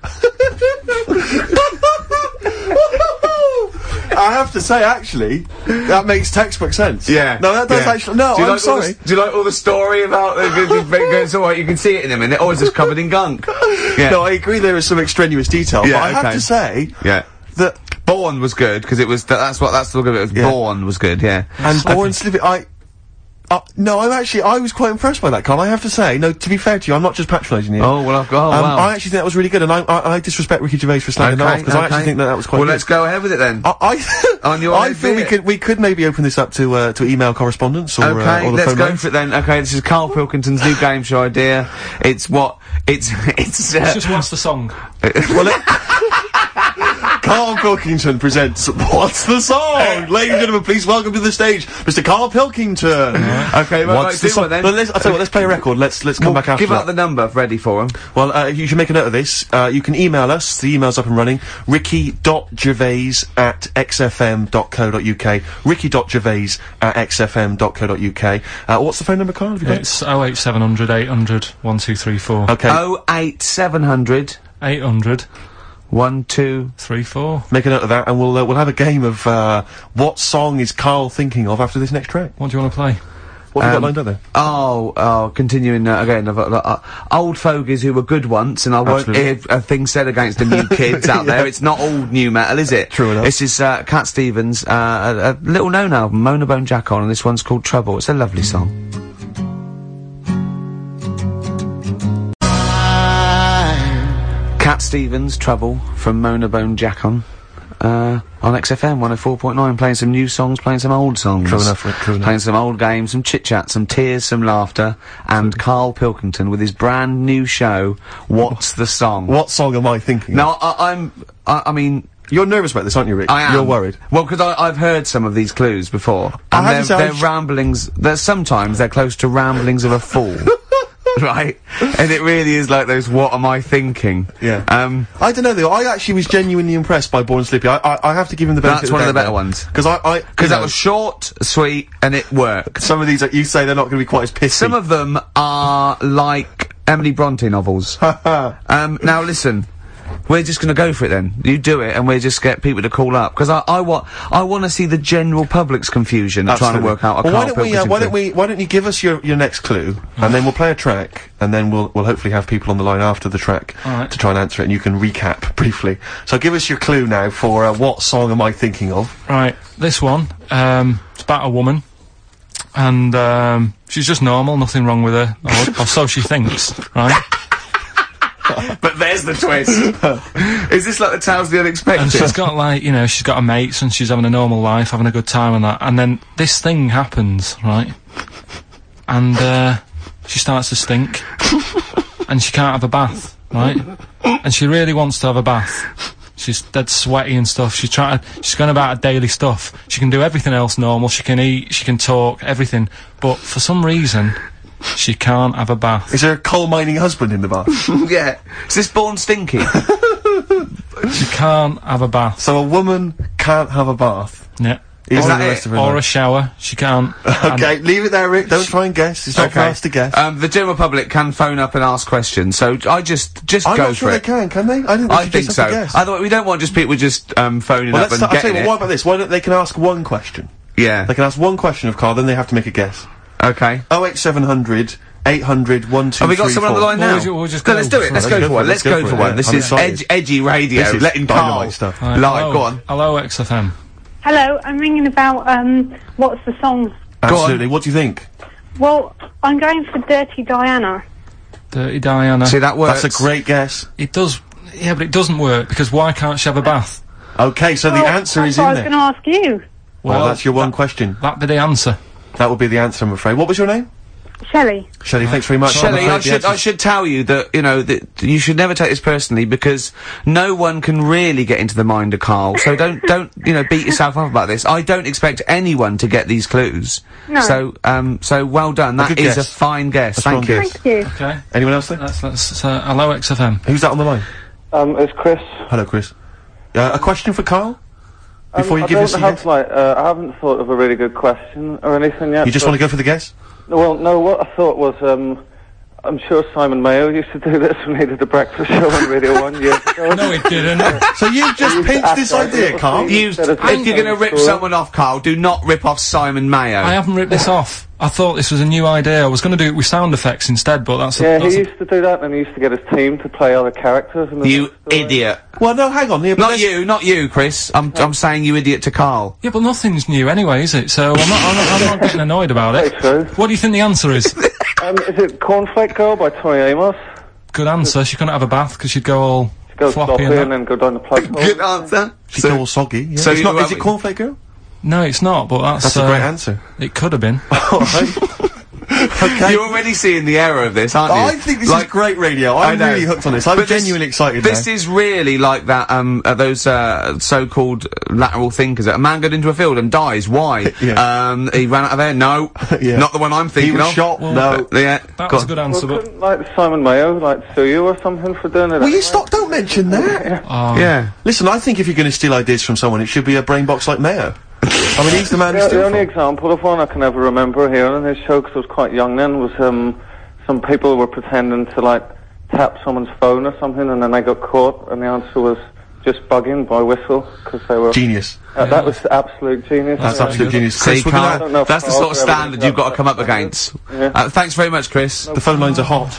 I have to say, actually, that makes textbook sense. Yeah. No, that does yeah. actually. No, do you I'm like all sorry. the, do you like all the story about the? It's all right. You can see it in a minute. Oh, it's just covered in gunk. Yeah. No, I agree. There is some extraneous detail, Yeah, but I okay. have to say Yeah. that Born was good because it was. Th that's what. That's the look of it. was Yeah. Born was good. Yeah. and I Born thi- Slippy. I. Uh, no, I'm actually. I was quite impressed by that, Carl. I have to say. No, to be fair to you, I'm not just patronising you. Oh well, I've got. Oh, um, wow. I actually think that was really good, and I, I, I disrespect Ricky Gervais for slagging that off because I actually think that that was quite Well, good. let's go ahead with it then. I, I, On your I head feel we bit. could we could maybe open this up to uh, to email correspondence or, uh, Okay, or the let's phone go lines. for it then. Okay, this is Carl Pilkington's new game show idea. It's what? It's it's. Uh, It's just what's the song? Well, it, Carl Pilkington presents What's the Song? Ladies and gentlemen, please welcome to the stage, Mister Carl Pilkington. okay, well, What's right, the do song? one then. Well, let's, I'll tell you what, let's play a record. Let's let's come Well, back after give that. out the number ready for him. Well, uh, you should make a note of this. Uh, you can email us. The email's up and running. Ricky dot gervais at x f m dot co dot u k. Ricky dot gervais at x f m dot co dot u k. Uh, what's the phone number, Carl? Have you got it? It's oh eight seven hundred eight hundred one two three four. Okay. Oh eight seven hundred eight hundred one two. three four. Make a note of that, and we'll uh, we'll have a game of uh, what song is Carl thinking of after this next track. What do you want to play? What have you Um, got lined up there? Oh, oh, continuing uh, again. I've got, uh, old fogies who were good once, and I won't Absolutely. hear a thing said against the new kids out there. It's not all new metal, is it? True enough. This is uh, Cat Stevens, uh, a, a little known album, Mona Bone Jack on, and this one's called Trouble. It's a lovely song. Cat Stevens, Trouble, from Mona Bone Jack on. Uh, on X F M one oh four point nine, playing some new songs, playing some old songs. True enough, Rick, true enough. Playing some old games, some chit-chat, some tears, some laughter, and Carl Pilkington with his brand new show, What's the Song? What song am I thinking of? Now, I, I'm, I, I mean, You're nervous about this, aren't you, Rick? I am. You're worried. Well, because I've heard some of these clues before, I and have they're, to say, they're I've- ramblings, they're sometimes they're close to ramblings of a fool. Right? And it really is like those, what am I thinking? Yeah. Um, I don't know though. I actually was genuinely impressed by Born Slippy. I, I, I have to give him the benefit. That's one of the better doubt ones. Because I, I, Because that was short, sweet, and it worked. some of these uh, you say they're not going to be quite as pissy. Some of them are like Emily Bronte novels. um, now listen, we're just gonna go for it then. You do it, and we'll just get people to call up. Because I, I want, I want to see the general public's confusion of trying to work out a well, why Carl don't we? Uh, Pilkington why don't clue. we? Why don't you give us your your next clue, and then we'll play a track, and then we'll we'll hopefully have people on the line after the track Alright. to try and answer it, and you can recap briefly. So give us your clue now for uh, what song am I thinking of? Right, this one, um, it's about a woman, and um, she's just normal, nothing wrong with her, or, or so she thinks, right? But there's the twist. Is this like the Tales of the Unexpected? And she's got like, you know, she's got her mates and she's having a normal life, having a good time and that, and then this thing happens, right? And uh, she starts to stink, and she can't have a bath, right? And she really wants to have a bath. She's dead sweaty and stuff. She's trying. She's going about her daily stuff. She can do everything else normal. She can eat. She can talk. Everything. But for some reason, she can't have a bath. Is there a coal mining husband in the bar? Yeah. Is this Born Stinky? She can't have a bath. So a woman can't have a bath. Yeah. Is that the it? rest of her Or a life? shower. She can't. Okay, leave it there, Rick. Don't try and guess. It's not for us to guess. Um, the general public can phone up and ask questions, so I just, just I'm go not for sure it. they can, can they? I, didn't I you think just so. have to guess. Otherwise, we don't want just people just um, phoning Well, up let's and start, I'll tell getting you it. what, what about this? Why don't they can ask one question? Yeah. They can ask one question of Carl, then they have to make a guess. Okay. Oh eight seven hundred eight hundred one two Have we got three, someone on the four. line Well, now? we'll ju- we'll just No, go let's do it. for Let's it. go Let's for go one. for it, Let's let's go go for for it, one. yeah. This I'm is excited. edgy, edgy radio. This is Letting dynamite Carl. stuff. Right, Like, hello. go on. Hello, X F M. Hello, I'm ringing about, um, what's the song? Absolutely. What do you think? Well, I'm going for Dirty Diana. Dirty Diana. See, that works. That's a great guess. It does. Yeah, but it doesn't work because why can't she have a bath? Okay, so the Well, answer that's is what in I was there. going to ask you. Well, that's your one question. That'd be the answer. That would be the answer, I'm afraid. What was your name? Shelley. Shelley, thanks very much. I'm Shelley, afraid I the should, I answer's- should tell you that, you know, that you should never take this personally because no one can really get into the mind of Carl, so don't, don't, you know, beat yourself up about this. I don't expect anyone to get these clues. No. So, um, so well done. That good is guess. a fine guess. A Thank strong you. guess. Thank you. Okay. Anyone else there? That's that's uh, hello X F M. Who's that on the line? Um, it's Chris. Hello, Chris. Uh, a question for Carl? Before um, you I give don't us a have guess? like uh, I haven't thought of a really good question or anything yet. You just but- want to go for the guess? Well, no. What I thought was um, I'm sure Simon Mayo used to do this when he did the breakfast show on Radio one years ago. No, he didn't. So you've just pinched this idea, Carl? You, if you're going to rip someone off, Carl, do not rip off Simon Mayo. I haven't ripped this off. I thought this was a new idea. I was going to do it with sound effects instead, but that's a, Yeah, that's he a, used to do that, and he used to get his team to play other characters. In the You story. idiot. Well, no, hang on. Yeah, but Not let's- you, not you, Chris. I'm, I'm saying you idiot to Carl. Yeah, but nothing's new anyway, is it? So I'm not, I'm not, I'm not getting annoyed about it. Very true. What do you think the answer is? Um, is it Cornflake Girl by Tonny Amos? Good answer. She couldn't have a bath because she'd go all Go floppy sloppy and and that. then go down the plug hole. Good answer. She's all soggy. Yeah. so it's you- not, is well, it Cornflake Girl? No, it's not, but that's... That's uh, a great answer. It could have been. Alright. Okay. You're already seeing the error of this, aren't you? I think this Like- is great radio. I I'm know. really hooked on this. I'm But this- genuinely excited This now. is really like that, um, uh, those, uh, so-called lateral thinkers. A man goes into a field and dies. Why? Yeah. Um, he ran out of air. No. Yeah. Not the one I'm He thinking was of. shot. Well, no. Uh, yeah. That go was a on. good Well, answer, but... couldn't, like, Simon Mayo, like, sue you or something for doing it? Will you anyway? stop? Don't mention that. Oh, Yeah. Listen, I think if you're going to steal ideas from someone, it should be a brain box like Mayo. I mean, he's the man to The, the steal only from. example of one I can ever remember hearing on his show, because I was quite young then, was um, some people were pretending to, like, tap someone's phone or something, and then they got caught, and the answer was just bugging by whistle, because they were... Genius. Uh, that was absolute genius. That's Yeah. absolute genius. See, Chris, we're Carl, I don't know if that's the Carl's sort of ever standard done you've got to that. come up against. Yeah. Uh, thanks very much, Chris. the phone lines are hot.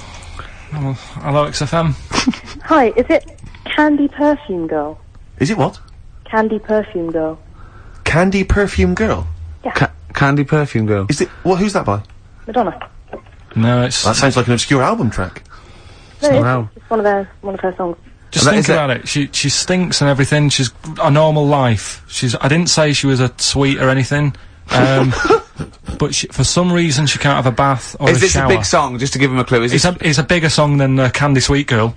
hello, X F M. Hi, is it Candy Perfume Girl? Is it what? Candy Perfume Girl. Candy Perfume Girl? Ca Candy Perfume Girl. Is it? Well, who's that by? Madonna. No, it's... That sounds like an obscure album track. No, it's wow. just one of their one of her songs. Just That- think is that- about it. She she stinks and everything. She's a normal life. She's. I didn't say she was a sweet or anything. Um, but she, for some reason she can't have a bath or Is a this shower. a big song? Just to give him a clue. Is It's this... a it's a bigger song than uh, Candy Sweet Girl.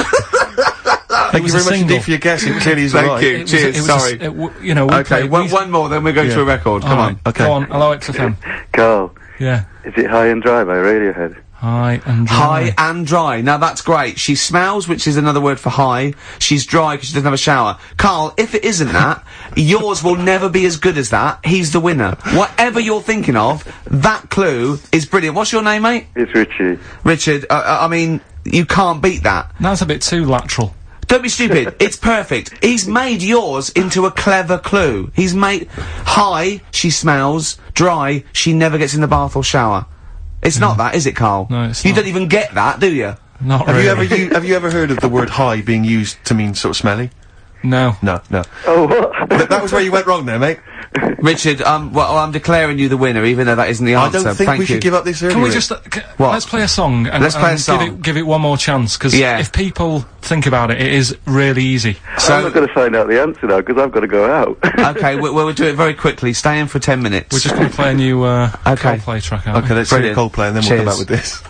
Thank you was very a much single. indeed for your guess. It clearly is Thank right. you. It was- Cheers, it was a sorry. s- it w- you know. we Okay, play- one, we- one more, then we go Yeah. to a record. Come Alright, on. Okay. Go on. Hello, X F M. Carl, Yeah. is it High and Dry by Radiohead? Hi and dry. High and dry. Now that's great. She smells, which is another word for high. She's dry because she doesn't have a shower. Carl, if it isn't that, yours will never be as good as that. He's the winner. Whatever you're thinking of, that clue is brilliant. What's your name, mate? It's Richie. Richard. Uh, uh, I mean, you can't beat that. That's a bit too lateral. Don't be stupid. It's perfect. He's made yours into a clever clue. He's made high, she smells, dry, she never gets in the bath or shower. It's not that, is it, Carl? No, it's You not. don't even get that, do you? Not Have really. you ever u- have you ever heard of the word high being used to mean sort of smelly? No. No, no. Oh, what? Th- that was where you went wrong there, mate. Richard, um, well, I'm declaring you the winner, even though that isn't the I answer. don't think Thank we you. should give up this early. Can we Rick. just uh, c- What? let's play a song and, Let's play a and song. Give, it, give it one more chance because Yeah. if people think about it, it is really easy. I'm So, not going to find out the answer now, because I've got to go out. okay, we, we'll do it very quickly. Stay in for ten minutes. We're just going to play a new uh, Okay. Coldplay track. Aren't Okay, let's hear Brilliant. Coldplay and then we'll come Cheers. back with this.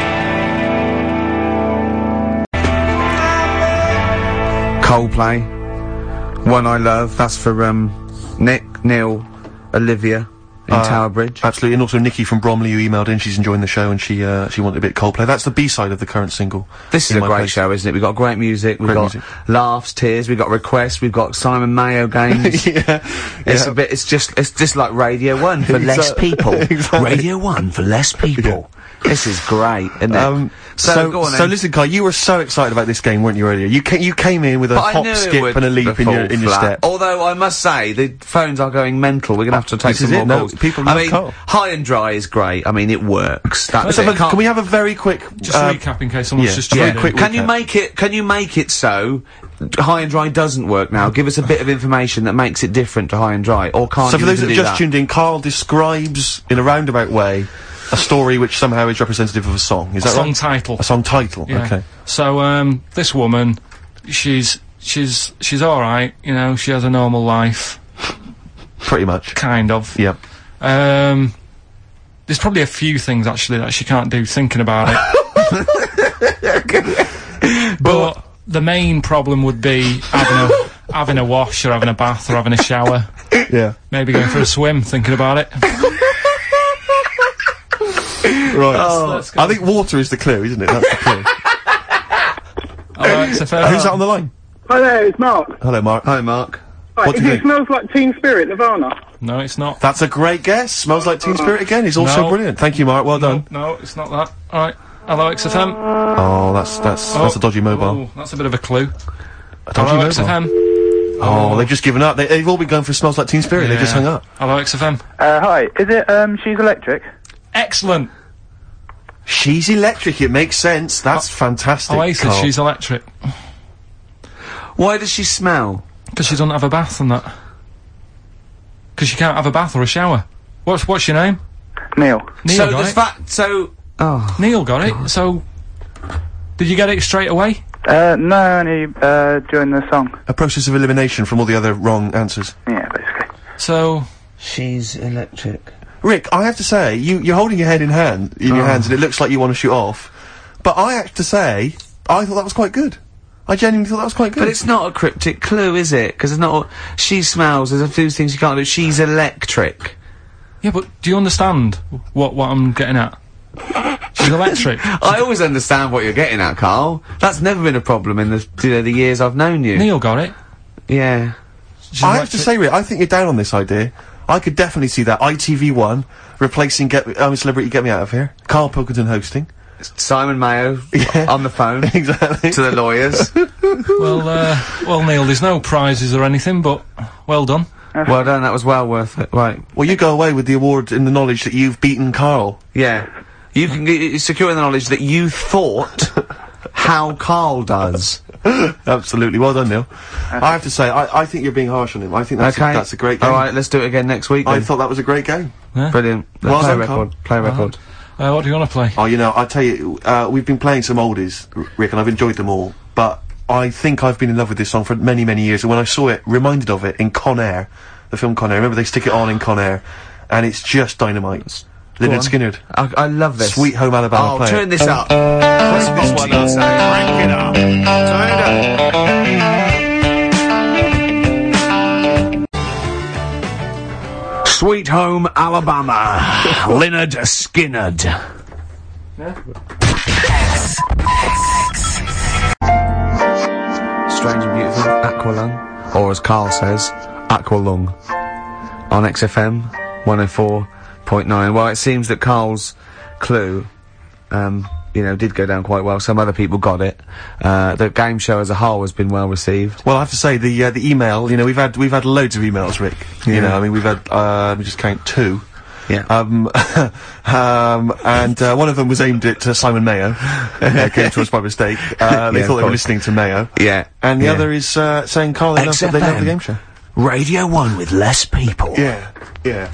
Coldplay, One I Love. That's for um, Nick, Neil, Olivia in Uh, Tower Bridge. Absolutely, and also Nikki from Bromley who emailed in. She's enjoying the show and she uh, she wanted a bit of Coldplay. That's the B-side of the current single. This is In a My great Place. show, isn't it? We've got great music, we've Great got music. laughs, tears, we've got requests, we've got Simon Mayo games. yeah, It's yeah. a bit, it's just, it's just like Radio one for less Exactly. people. Exactly. Radio one for less people. This is great, isn't it? Um, so, so, go on so then. listen, Kai, you were so excited about this game, weren't you, earlier? You, ca you came in with a But I hop, knew it skip would and a leap in fall your, in your flat. step. Although I must say, the phones are going mental. We're going to have to take This some is more it, no, calls. people I love mean, Carl. High and Dry is great. I mean, it works. That's Let's it. have a, Can't- can we have a very quick... Just uh, recap in case someone's yeah, just a very joined in. quick Can you recap. make it? Can you make it so High and Dry doesn't work now? Give us a bit of information that makes it different to High and Dry, or can't So you for those even that do have just that? tuned in, Carl describes, in a roundabout way, a story which somehow is representative of a song. Is A that song right? title. A song title, Yeah. okay. So um, this woman, she's she's she's all right. You know, she has a normal life, Pretty much. kind of. Yep. Um, there's probably a few things actually that she can't do thinking about it. But the main problem would be having a having a wash or having a bath or having a shower. Yeah. Maybe going for a swim, thinking about it. Right. Let's go. I think water is the clue, isn't it? That's the clue. Alright, so fair Who's that on the line? Hi there, it's Mark. Hello, Mark. Hi, Mark. Right, What if do you it think? smells like Teen Spirit, Nirvana. No, it's not. That's a great guess. Smells like Teen Spirit again. He's also No. brilliant. Thank you, Mark. Well done. No, no, it's not that. Alright. Hello, X F M. Oh, that's that's that's a dodgy mobile. Oh, that's a bit of a clue. A dodgy Hello, X F mobile. M. Oh, they've just given up. They, they've all been going for Smells Like Teen Spirit. They just hung up. Hello, X F M. Uh, hi. Is it, um, She's Electric? Excellent. She's electric. It makes sense. That's fantastic. Oasis, Carl. she's electric. Why does she smell? Because she doesn't have a bath and that. Because she can't have a bath or a shower. What's what's your name? Neil. Neil so got the it. fact, so, oh. Neil got it. So, did you get it straight away? Uh, no, only, uh, during the song. A process of elimination from all the other wrong answers. Yeah, basically. So, She's electric. Rick, I have to say, you, you're holding your head in hand, in your Oh. hands, and it looks like you want to shoot off. But I have to say, I thought that was quite good. I genuinely thought that was quite good. But it's not a cryptic clue, is it? Because it's not. She smells. There's a few things you can't do. She's electric. yeah, but do you understand what what I'm getting at? She's electric. I always understand what you're getting at, Carl. That's never been a problem in the you know, the years I've known you. Neil got it. Yeah. She's I have to electric. say, Rick, I think you're down on this idea. I could definitely see that. I T V one replacing Get Me, I'm a Celebrity, Get Me Out of Here. Carl Pilkington hosting. Simon Mayo Yeah. on the phone Exactly. to the lawyers. Well, uh, well, Neil, there's no prizes or anything, but well done. Well done. That was well worth it. Right. Well, you go away with the award in the knowledge that you've beaten Carl. Yeah. You can get secure in the knowledge that you thought how Carl does. Absolutely. Well done, Neil. I have to say, I, I think you're being harsh on him. I think that's, Okay. a, that's a great game. All right. Let's do it again next week. I Then. thought that was a great game. Brilliant. Well play a done, Carl. record. Play a record. Uh, what do you want to play? Oh, you know, I tell you, uh, we've been playing some oldies, R- Rick, and I've enjoyed them all. But I think I've been in love with this song for many, many years. And when I saw it, reminded of it in Con Air, the film Con Air. Remember they stick it on in Con Air, and it's just dynamite. Lynyrd on. Skynyrd. I, I love this. Sweet Home Alabama. Oh, play it. turn this up. Crank this one up. Crank it up. Turn it up. Sweet Home Alabama. Lynyrd Skynyrd. Strange and Beautiful, Aqualung, or as Carl says, Aqualung, on X F M one oh four point nine. Well, it seems that Carl's clue, um, you know, did go down quite well. Some other people got it. Uh, the game show as a whole has been well received. Well, I have to say the uh, the email. You know, we've had we've had loads of emails, Rick. You Yeah. know, I mean, we've had uh, let me just count two. Yeah. Um, um, and uh, one of them was aimed at uh, Simon Mayo. uh, came to us by mistake. Uh, they Yeah, of thought they were course. listening to Mayo. Yeah. And the yeah. other is uh, saying Carl, they love, X F they love the M. game show. Radio One with less people. Yeah, yeah.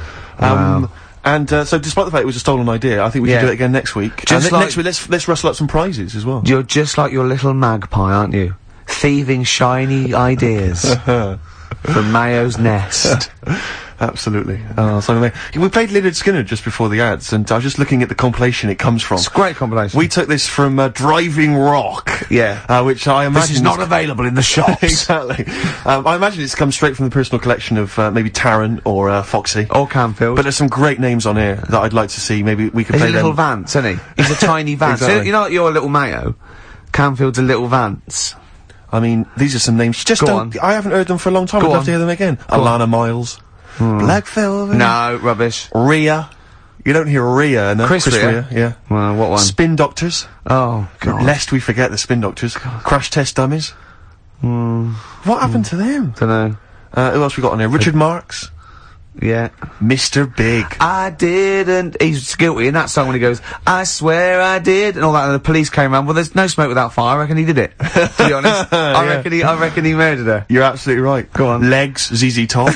Um, Wow. And uh, so, despite the fact it was a stolen idea, I think we Yeah. should do it again next week. Just and ne- like- next week, let's let's rustle up some prizes as well. You're just like your little magpie, aren't you? Thieving shiny ideas from Mayo's nest. Absolutely. Oh, Simon Mayo. We played Lynyrd Skynyrd just before the ads, and I was just looking at the compilation it comes from. It's a great compilation. We took this from uh, Driving Rock. Yeah. Uh, which I imagine This is not available in the shops. exactly. Um, I imagine it's come straight from the personal collection of uh, maybe Taron or uh, Foxy. Or Canfield. But there's some great names on here that I'd like to see. Maybe we could He's a play little them. Vance, isn't he? He's a tiny Vance. Exactly. So, you know, like you're a little Mayo. Canfield's a little Vance. I mean, these are some names. You just Go don't. on. I haven't heard them for a long time. Go I'd love on. to hear them again. Go Alana Miles, Black Velvet. No, rubbish. Rhea. You don't hear Rhea enough. Chris Rea? yeah. Well, what one? Spin Doctors. Oh, God. Lest we forget the Spin Doctors. Crash Test Dummies. Hmm. What happened to them? Dunno. Uh, who else we got on here? Richard Marx. Yeah. Mister Big. I didn't. He's guilty in that song when he goes, I swear I did, and all that, and the police came around. Well, there's no smoke without fire. I reckon he did it. To be honest. I Yeah. reckon he, I reckon he murdered her. You're absolutely right. Go on. Legs, Z Z Top.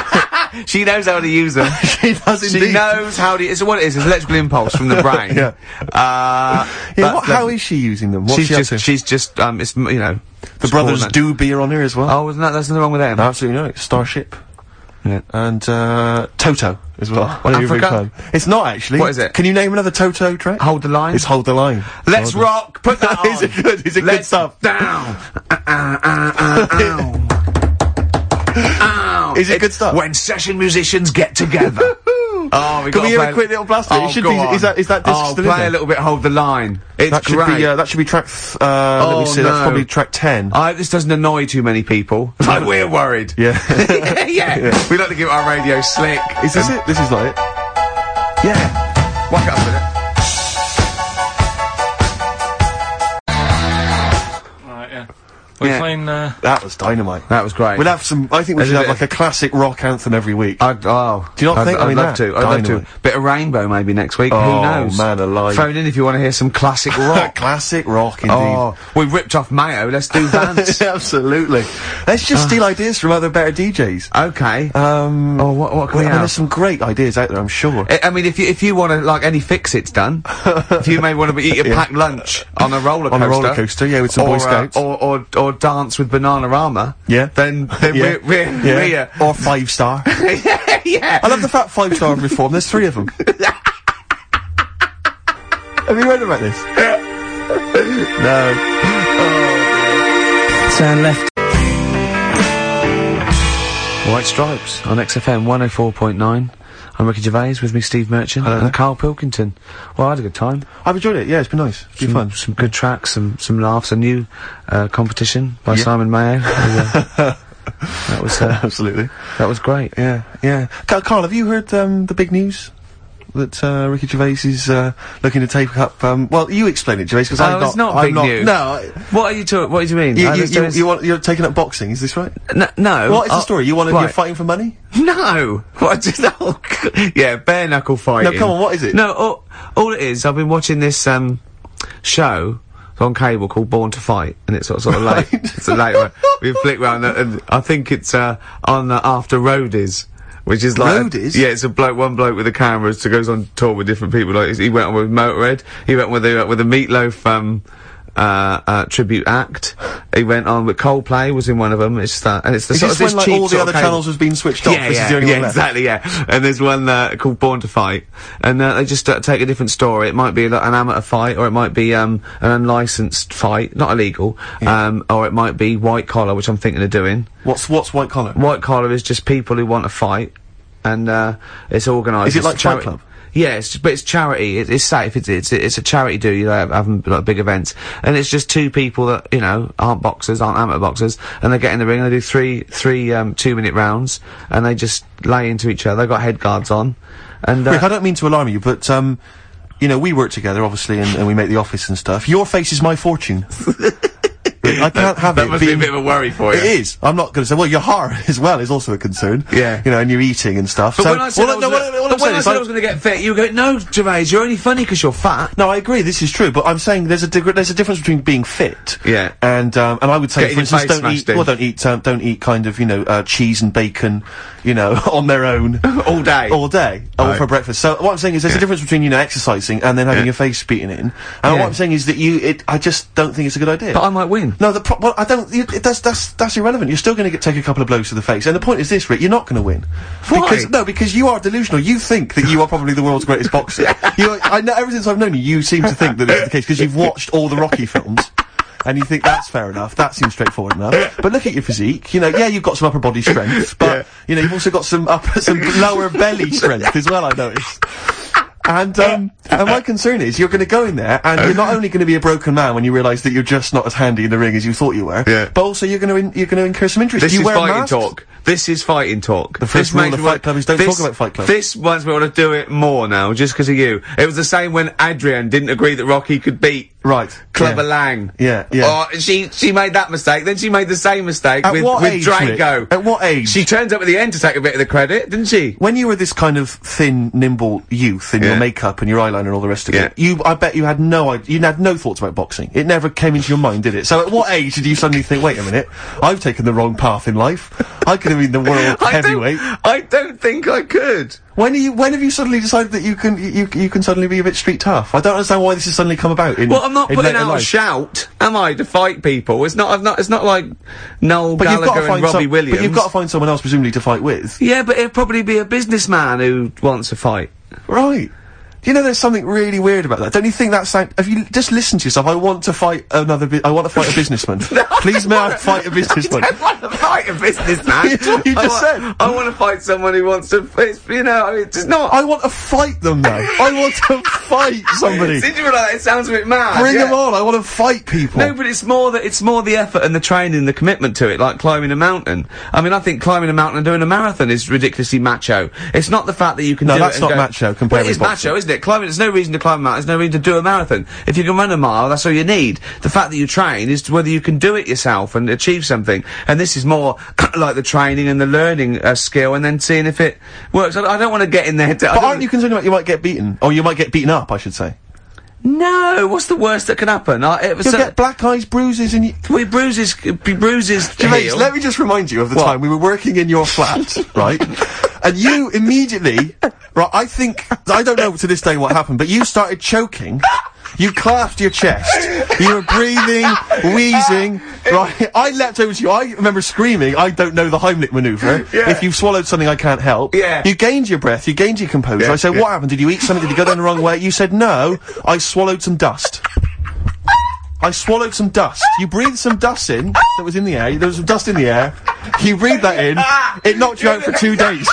She knows how to use them. She does She indeed. knows how to, it's what it is, it's electrical impulse from the brain. Yeah. Uh, Yeah, that's what, how lovely. is she using them? What's she's she up just, to? she's just, um, it's, m- you know. The brothers supporting Do Beer on here as well. that. Oh, isn't that, there's nothing wrong with them. Absolutely right. Starship. Yeah. And, uh, Toto as well. What, I know you're a big Africa? fan. It's not actually. What is it? Can you name another Toto track? Hold the line. It's Hold the Line. Let's Hold rock, put that on. Is it good? Is it good Let's stuff? Down. Uh, uh, uh, uh, ow. Ow. Is it good stuff? When session musicians get together. Oh, we Can got we hear a quick little blast of it? Oh, It should go be- on. is that- is that disc Oh, still in play there? a little bit, Hold the Line. It's That should great. be, uh, that should be track, th uh, let Oh, me see, that's no. probably track ten. I hope this doesn't annoy too many people. Like, we're worried. Yeah. yeah. We like to keep our radio slick. Is this it? This is not it. Yeah. Whack it up with it. Yeah. We're Yeah. playing, uh, That was dynamite. That was great. We'll have some. I think we There's should a have bit like a classic rock anthem every week. I'd, oh. Do you not I'd, think? I I'd mean, love that- to. I'd love to. dynamite. Bit of Rainbow maybe next week. Oh, Who knows? man alive. Phone in if you want to hear some classic rock. Classic rock, indeed. Oh, we ripped off Mayo. Let's do Vance. Absolutely. Let's just steal ideas from other better D Js. Okay. Um, Oh, what what can we I mean, have? there's some great ideas out there, I'm sure. I I mean, if you if you want to like any fix-its done, if you may want to eat a Yeah. packed lunch on a roller coaster, On a roller coaster, yeah, with some or, Boy uh, Scouts. or, or or dance with Bananarama, Yeah. then then Yeah. we're we're, Yeah. we're Or five star. yeah, yeah. I love the fact five star reform. There's three of them. Have you heard about this? No. Turn left. White Stripes on X F M one oh four point nine. I'm Ricky Gervais, with me Steve Merchant Hello and there. Carl Pilkington. Well, I had a good time. I've enjoyed it. Yeah, it's been nice. It's been Some, fun. some good tracks, some some laughs, a new uh, competition by Yeah. Simon Mayo. uh, that was uh, Absolutely. that was great. Yeah, yeah. Ca- Carl, have you heard um, the big news? That uh, Ricky Gervais is uh, looking to take up. Um, well, you explain it, Gervais, because Oh, I'm not. it's not I'm big not, news. No, I- What are you talking? What do you mean? you, Uh, you, there's- you, there's- you want, you're taking up boxing, is this right? N- no. What is the uh, story? You want to? You're right. fighting for money? No. What? Just, oh, g- yeah, bare knuckle fighting. No, come on, what is it? No, all, all it is. I've been watching this um show on cable called Born to Fight, and it's sort of, sort of late. It's a late one. We flick round, and, and I think it's uh on uh, After Roadies. Which is like, a- Roadies? yeah, it's a bloke, one bloke with a camera, so goes on tour with different people. Like he went on with Motorhead, he went with the with the Meatloaf um, uh, uh, tribute act. He went on with Coldplay, was in one of them. It's that, and it's the Is sort this of this when like cheap all the sort other of cable. channels has been switched off? Yeah, this yeah, is the only yeah, one left. exactly, yeah. And there's one uh, called Born to Fight, and uh, they just uh, take a different story. It might be like an amateur fight, or it might be um, an unlicensed fight, not illegal, um, or it might be white collar, which I'm thinking of doing. What's what's white collar? White collar is just people who want to fight, and uh, it's organised. Is it It's like chari- Fight Club? Yeah, it's, but it's charity. It, it's safe. It's it's it's a charity do. You know, have, having like big events, and it's just two people that you know aren't boxers, aren't amateur boxers, and they get in the ring and they do three three um, two minute rounds, and they just lay into each other. They've got head guards on, and uh, Rick, I don't mean to alarm you, but um, you know, we work together, obviously, and, and we make the office and stuff. Your face is my fortune. Rick, I can't have that it must being... be a bit of a worry for you. It is. I'm not going to say. Well, your heart as well is also a concern. Yeah. You know, and you're eating and stuff. But so, when I said well, I was, no, gonna- what, what but I'm when saying I is said I I- was going to get fit, you go, no, Gervais, you're only funny because you're fat. No, I agree. This is true, but I'm saying there's a dig- there's a difference between being fit, Yeah. and um, and I would say, Getting for your instance, face don't smashed eat in. well, don't eat um, don't eat kind of you know uh, cheese and bacon, you know, on their own All day. all day, or Right. for breakfast. So what I'm saying is there's a difference between you know exercising and then having Yeah. your face beaten in, and Yeah. what I'm saying is that you it I just don't think it's a good idea. But I might win. No, the pro- well, I don't. You, it, that's that's that's irrelevant. You're still going to get take a couple of blows to the face, and the point is this, Rick: you're not going to win. Why? Because no, because you are delusional. You think that you are probably the world's greatest boxer. you, are- I know. Ever since I've known you, you seem to think that that's the case because you've watched all the Rocky films. And you think that's fair enough, that seems straightforward enough. But look at your physique, you know, yeah, you've got some upper body strength, but, Yeah. you know, you've also got some upper, some lower belly strength as well, I noticed. And, um, and my concern is you're gonna go in there and you're not only gonna be a broken man when you realise that you're just not as handy in the ring as you thought you were, Yeah. but also you're gonna, in, you're gonna incur some injuries. This Do you is wear fighting masks? talk. This is fighting talk. The first this rule makes of me Fight want- Club is don't this- talk about Fight Club. This makes me want to do it more now, just because of you. It was the same when Adrian didn't agree that Rocky could beat Right. Clubber yeah. Lang. Yeah, yeah. Oh, she she made that mistake. Then she made the same mistake At with, what with age, Drago. Rick? At what age? She turns up at the end to take a bit of the credit, didn't she? When you were this kind of thin, nimble youth in Yeah. your makeup and your eyeliner and all the rest of Yeah. it, you, I bet you had no idea, you had no thoughts about boxing. It never came into your mind, did it? So at what age did you suddenly think, wait a minute, I've taken the wrong path in life. I could have been the world I heavyweight. don't, I don't think I could. When are you, when have you suddenly decided that you can, you, you can suddenly be a bit street tough? I don't understand why this has suddenly come about in Well, I'm not in putting later out a life. shout, am I, to fight people? It's not. I've not. It's not like Noel But you've got Gallagher to and find Robbie some, Williams. but you've got to find someone else presumably to fight with. Yeah, but it'd probably be a businessman who wants to fight. Right. Do you know there's something really weird about that? Don't you think that sound- have you just listened to yourself? I want to fight another bi- I want to fight a businessman. Please may I fight a businessman? I don't want to fight a businessman. It's what you I just wa- said. I want to fight someone who wants to. It's, you know, it's just not. I want to fight them though. I want to fight somebody. Since you were like that, it sounds a bit mad. Bring yeah. them on. I want to fight people. No, but it's more that it's more the effort and the training, the commitment to it, like climbing a mountain. I mean, I think climbing a mountain and doing a marathon is ridiculously macho. It's not the fact that you can No, do that's it and not go- macho Well, compared it is with boxing. macho, isn't it? it. Climbing, there's no reason to climb a mountain, there's no reason to do a marathon. If you can run a mile, that's all you need. The fact that you train is whether you can do it yourself and achieve something. And this is more like the training and the learning uh, skill and then seeing if it works. I, I don't want to get in there to... But aren't you concerned about you might get beaten? Or you might get beaten up, I should say. No, what's the worst that can happen? I, it was You'll so, get black eyes, bruises, and you... we bruises, b- bruises Gervais, heal. let me just remind you of the What? time we were working in your flat, right? And you immediately, right, I think, I don't know to this day what happened, but you started choking. You clasped your chest. You were breathing, wheezing, right? I leapt over to you. I remember screaming, I don't know the Heimlich manoeuvre. Yeah. If you've swallowed something I can't help. Yeah. You gained your breath, you gained your composure. Yeah, I said, yeah. what happened? Did you eat something? Did you go down the wrong way? You said, no, I swallowed some dust. I swallowed some dust. You breathed some dust in that was in the air. There was some dust in the air. You breathed that in. It knocked you out for two days.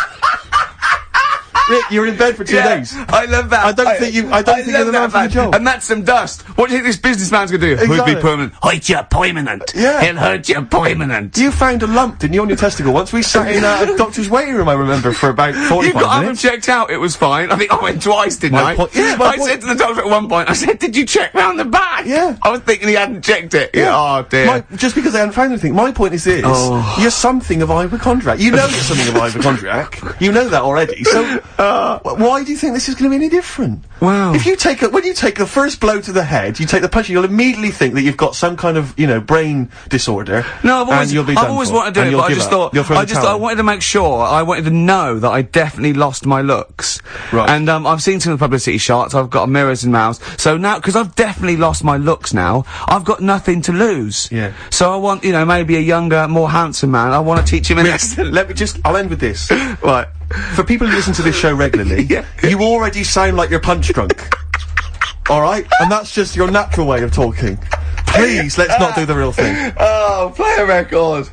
Rick, you were in bed for two Yeah, days. I love that. I don't think you- I don't think you're the man love for the that, job. And that's some dust. What do you think this businessman's gonna do? Exactly. Would be permanent. Hurt you permanent. Yeah. He'll hurt you permanent. You found a lump, didn't you, on your testicle once? We sat in uh, a doctor's waiting room, I remember, for about You forty-five got up and minutes. checked out, it was fine. I think I went twice, didn't My I? point- yeah, my I point- said to the doctor at one point, I said, did you check round the back? Yeah. I was thinking he hadn't checked it. Yeah. Oh, dear. My, just because they hadn't found anything. My point is this. Oh. You're something of a hypochondriac. You know you're something of a hypochondriac. You know that already. So, Uh. wh- why do you think this is going to be any different? Wow. If you take a, when you take the first blow to the head, you take the punch, you'll immediately think that you've got some kind of, you know, brain disorder. No, I've always, and you'll be I've done always for. wanted to do And it, you'll but I give just up. thought, You'll throw I the just, towel I in. wanted to make sure, I wanted to know that I definitely lost my looks. Right. And, um, I've seen some of the publicity shots, I've got mirrors and mouths, so now, because I've definitely lost my looks now, I've got nothing to lose. Yeah. So I want, you know, maybe a younger, more handsome man, I want to teach him a lesson. Let me just, I'll end with this. Right. For people who listen to this show regularly, Yeah. you already sound like you're punch drunk. Alright? And that's just your natural way of talking. Please, let's not do the real thing. Oh, play a record.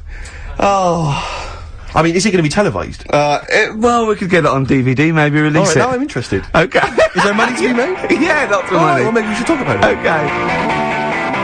Oh. I mean, is it going to be televised? Uh, it, well, we could get it on D V D, maybe release Alright, it. now I'm interested. Okay. Is there money to be made? Yeah, lots of Alright, money. well, maybe we should talk about it. Okay.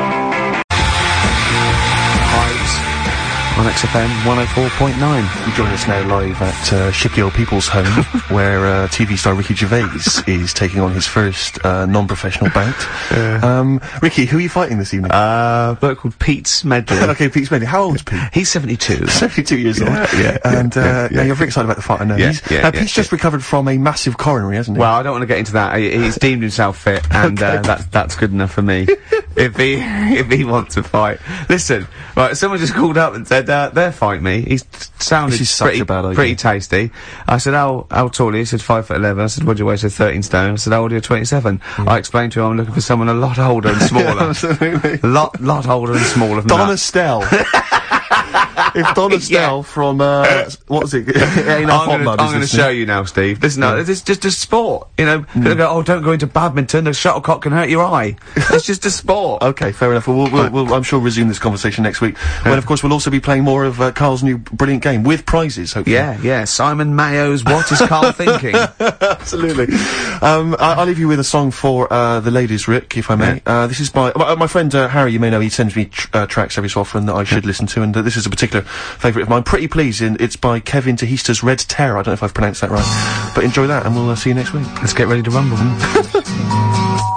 Hives on X F M one oh four point nine. You join us now live at uh, Shiphill People's Home, where uh, T V star Ricky Gervais is taking on his first uh, non-professional bout. Um, Ricky, who are you fighting this evening? Uh, a bloke called Pete Smedley. okay, Pete Smedley. How old's Pete? He's seventy-two. seventy-two years old. Yeah, yeah, And yeah, uh, yeah, yeah, you're very excited about the fight, I know. Yeah, He's, yeah, uh, yeah, Pete's just recovered from a massive coronary, hasn't he? Well, I don't want to get into that. He, he's deemed himself fit, and uh, that's that's good enough for me. if he if he wants to fight, listen. Right, someone just called up and said uh, they'll fight me. He sounded This is such pretty a bad idea. pretty tasty. I said, how how tall are you? He said five foot eleven. I said, what do you weigh? He said thirteen stone. I said, how old are you? Twenty-seven. I explained to him I'm looking for someone a lot older and smaller. Absolutely. A lot lot older and smaller than Donna that. Stell. If Donna Stell from, uh, what was it? Ain't Hot I'm Mud gonna, is I'm gonna listening. show you now, Steve. Listen, no, it's just a sport. You know, people go, oh, don't go into badminton. The shuttlecock can hurt your eye. It's just a sport. Okay, fair enough. Well, we'll, we'll, we'll I'm sure, resume this conversation next week. When, of course, we'll also be playing more of uh, Carl's new brilliant game with prizes, hopefully. Yeah, yeah. Simon Mayo's What Is Carl Thinking? Absolutely. Um, I, I'll leave you with a song for uh, the ladies, Rick, if I may. Yeah. Uh, this is by uh, my friend uh, Harry. You may know he sends me tr uh, tracks every so often that I should listen to, and uh, this is a particular favourite of mine. Pretty Please, and it's by Kevin Tehista's Red Terror. I don't know if I've pronounced that right, but enjoy that, and we'll uh, see you next week. Let's get ready to rumble.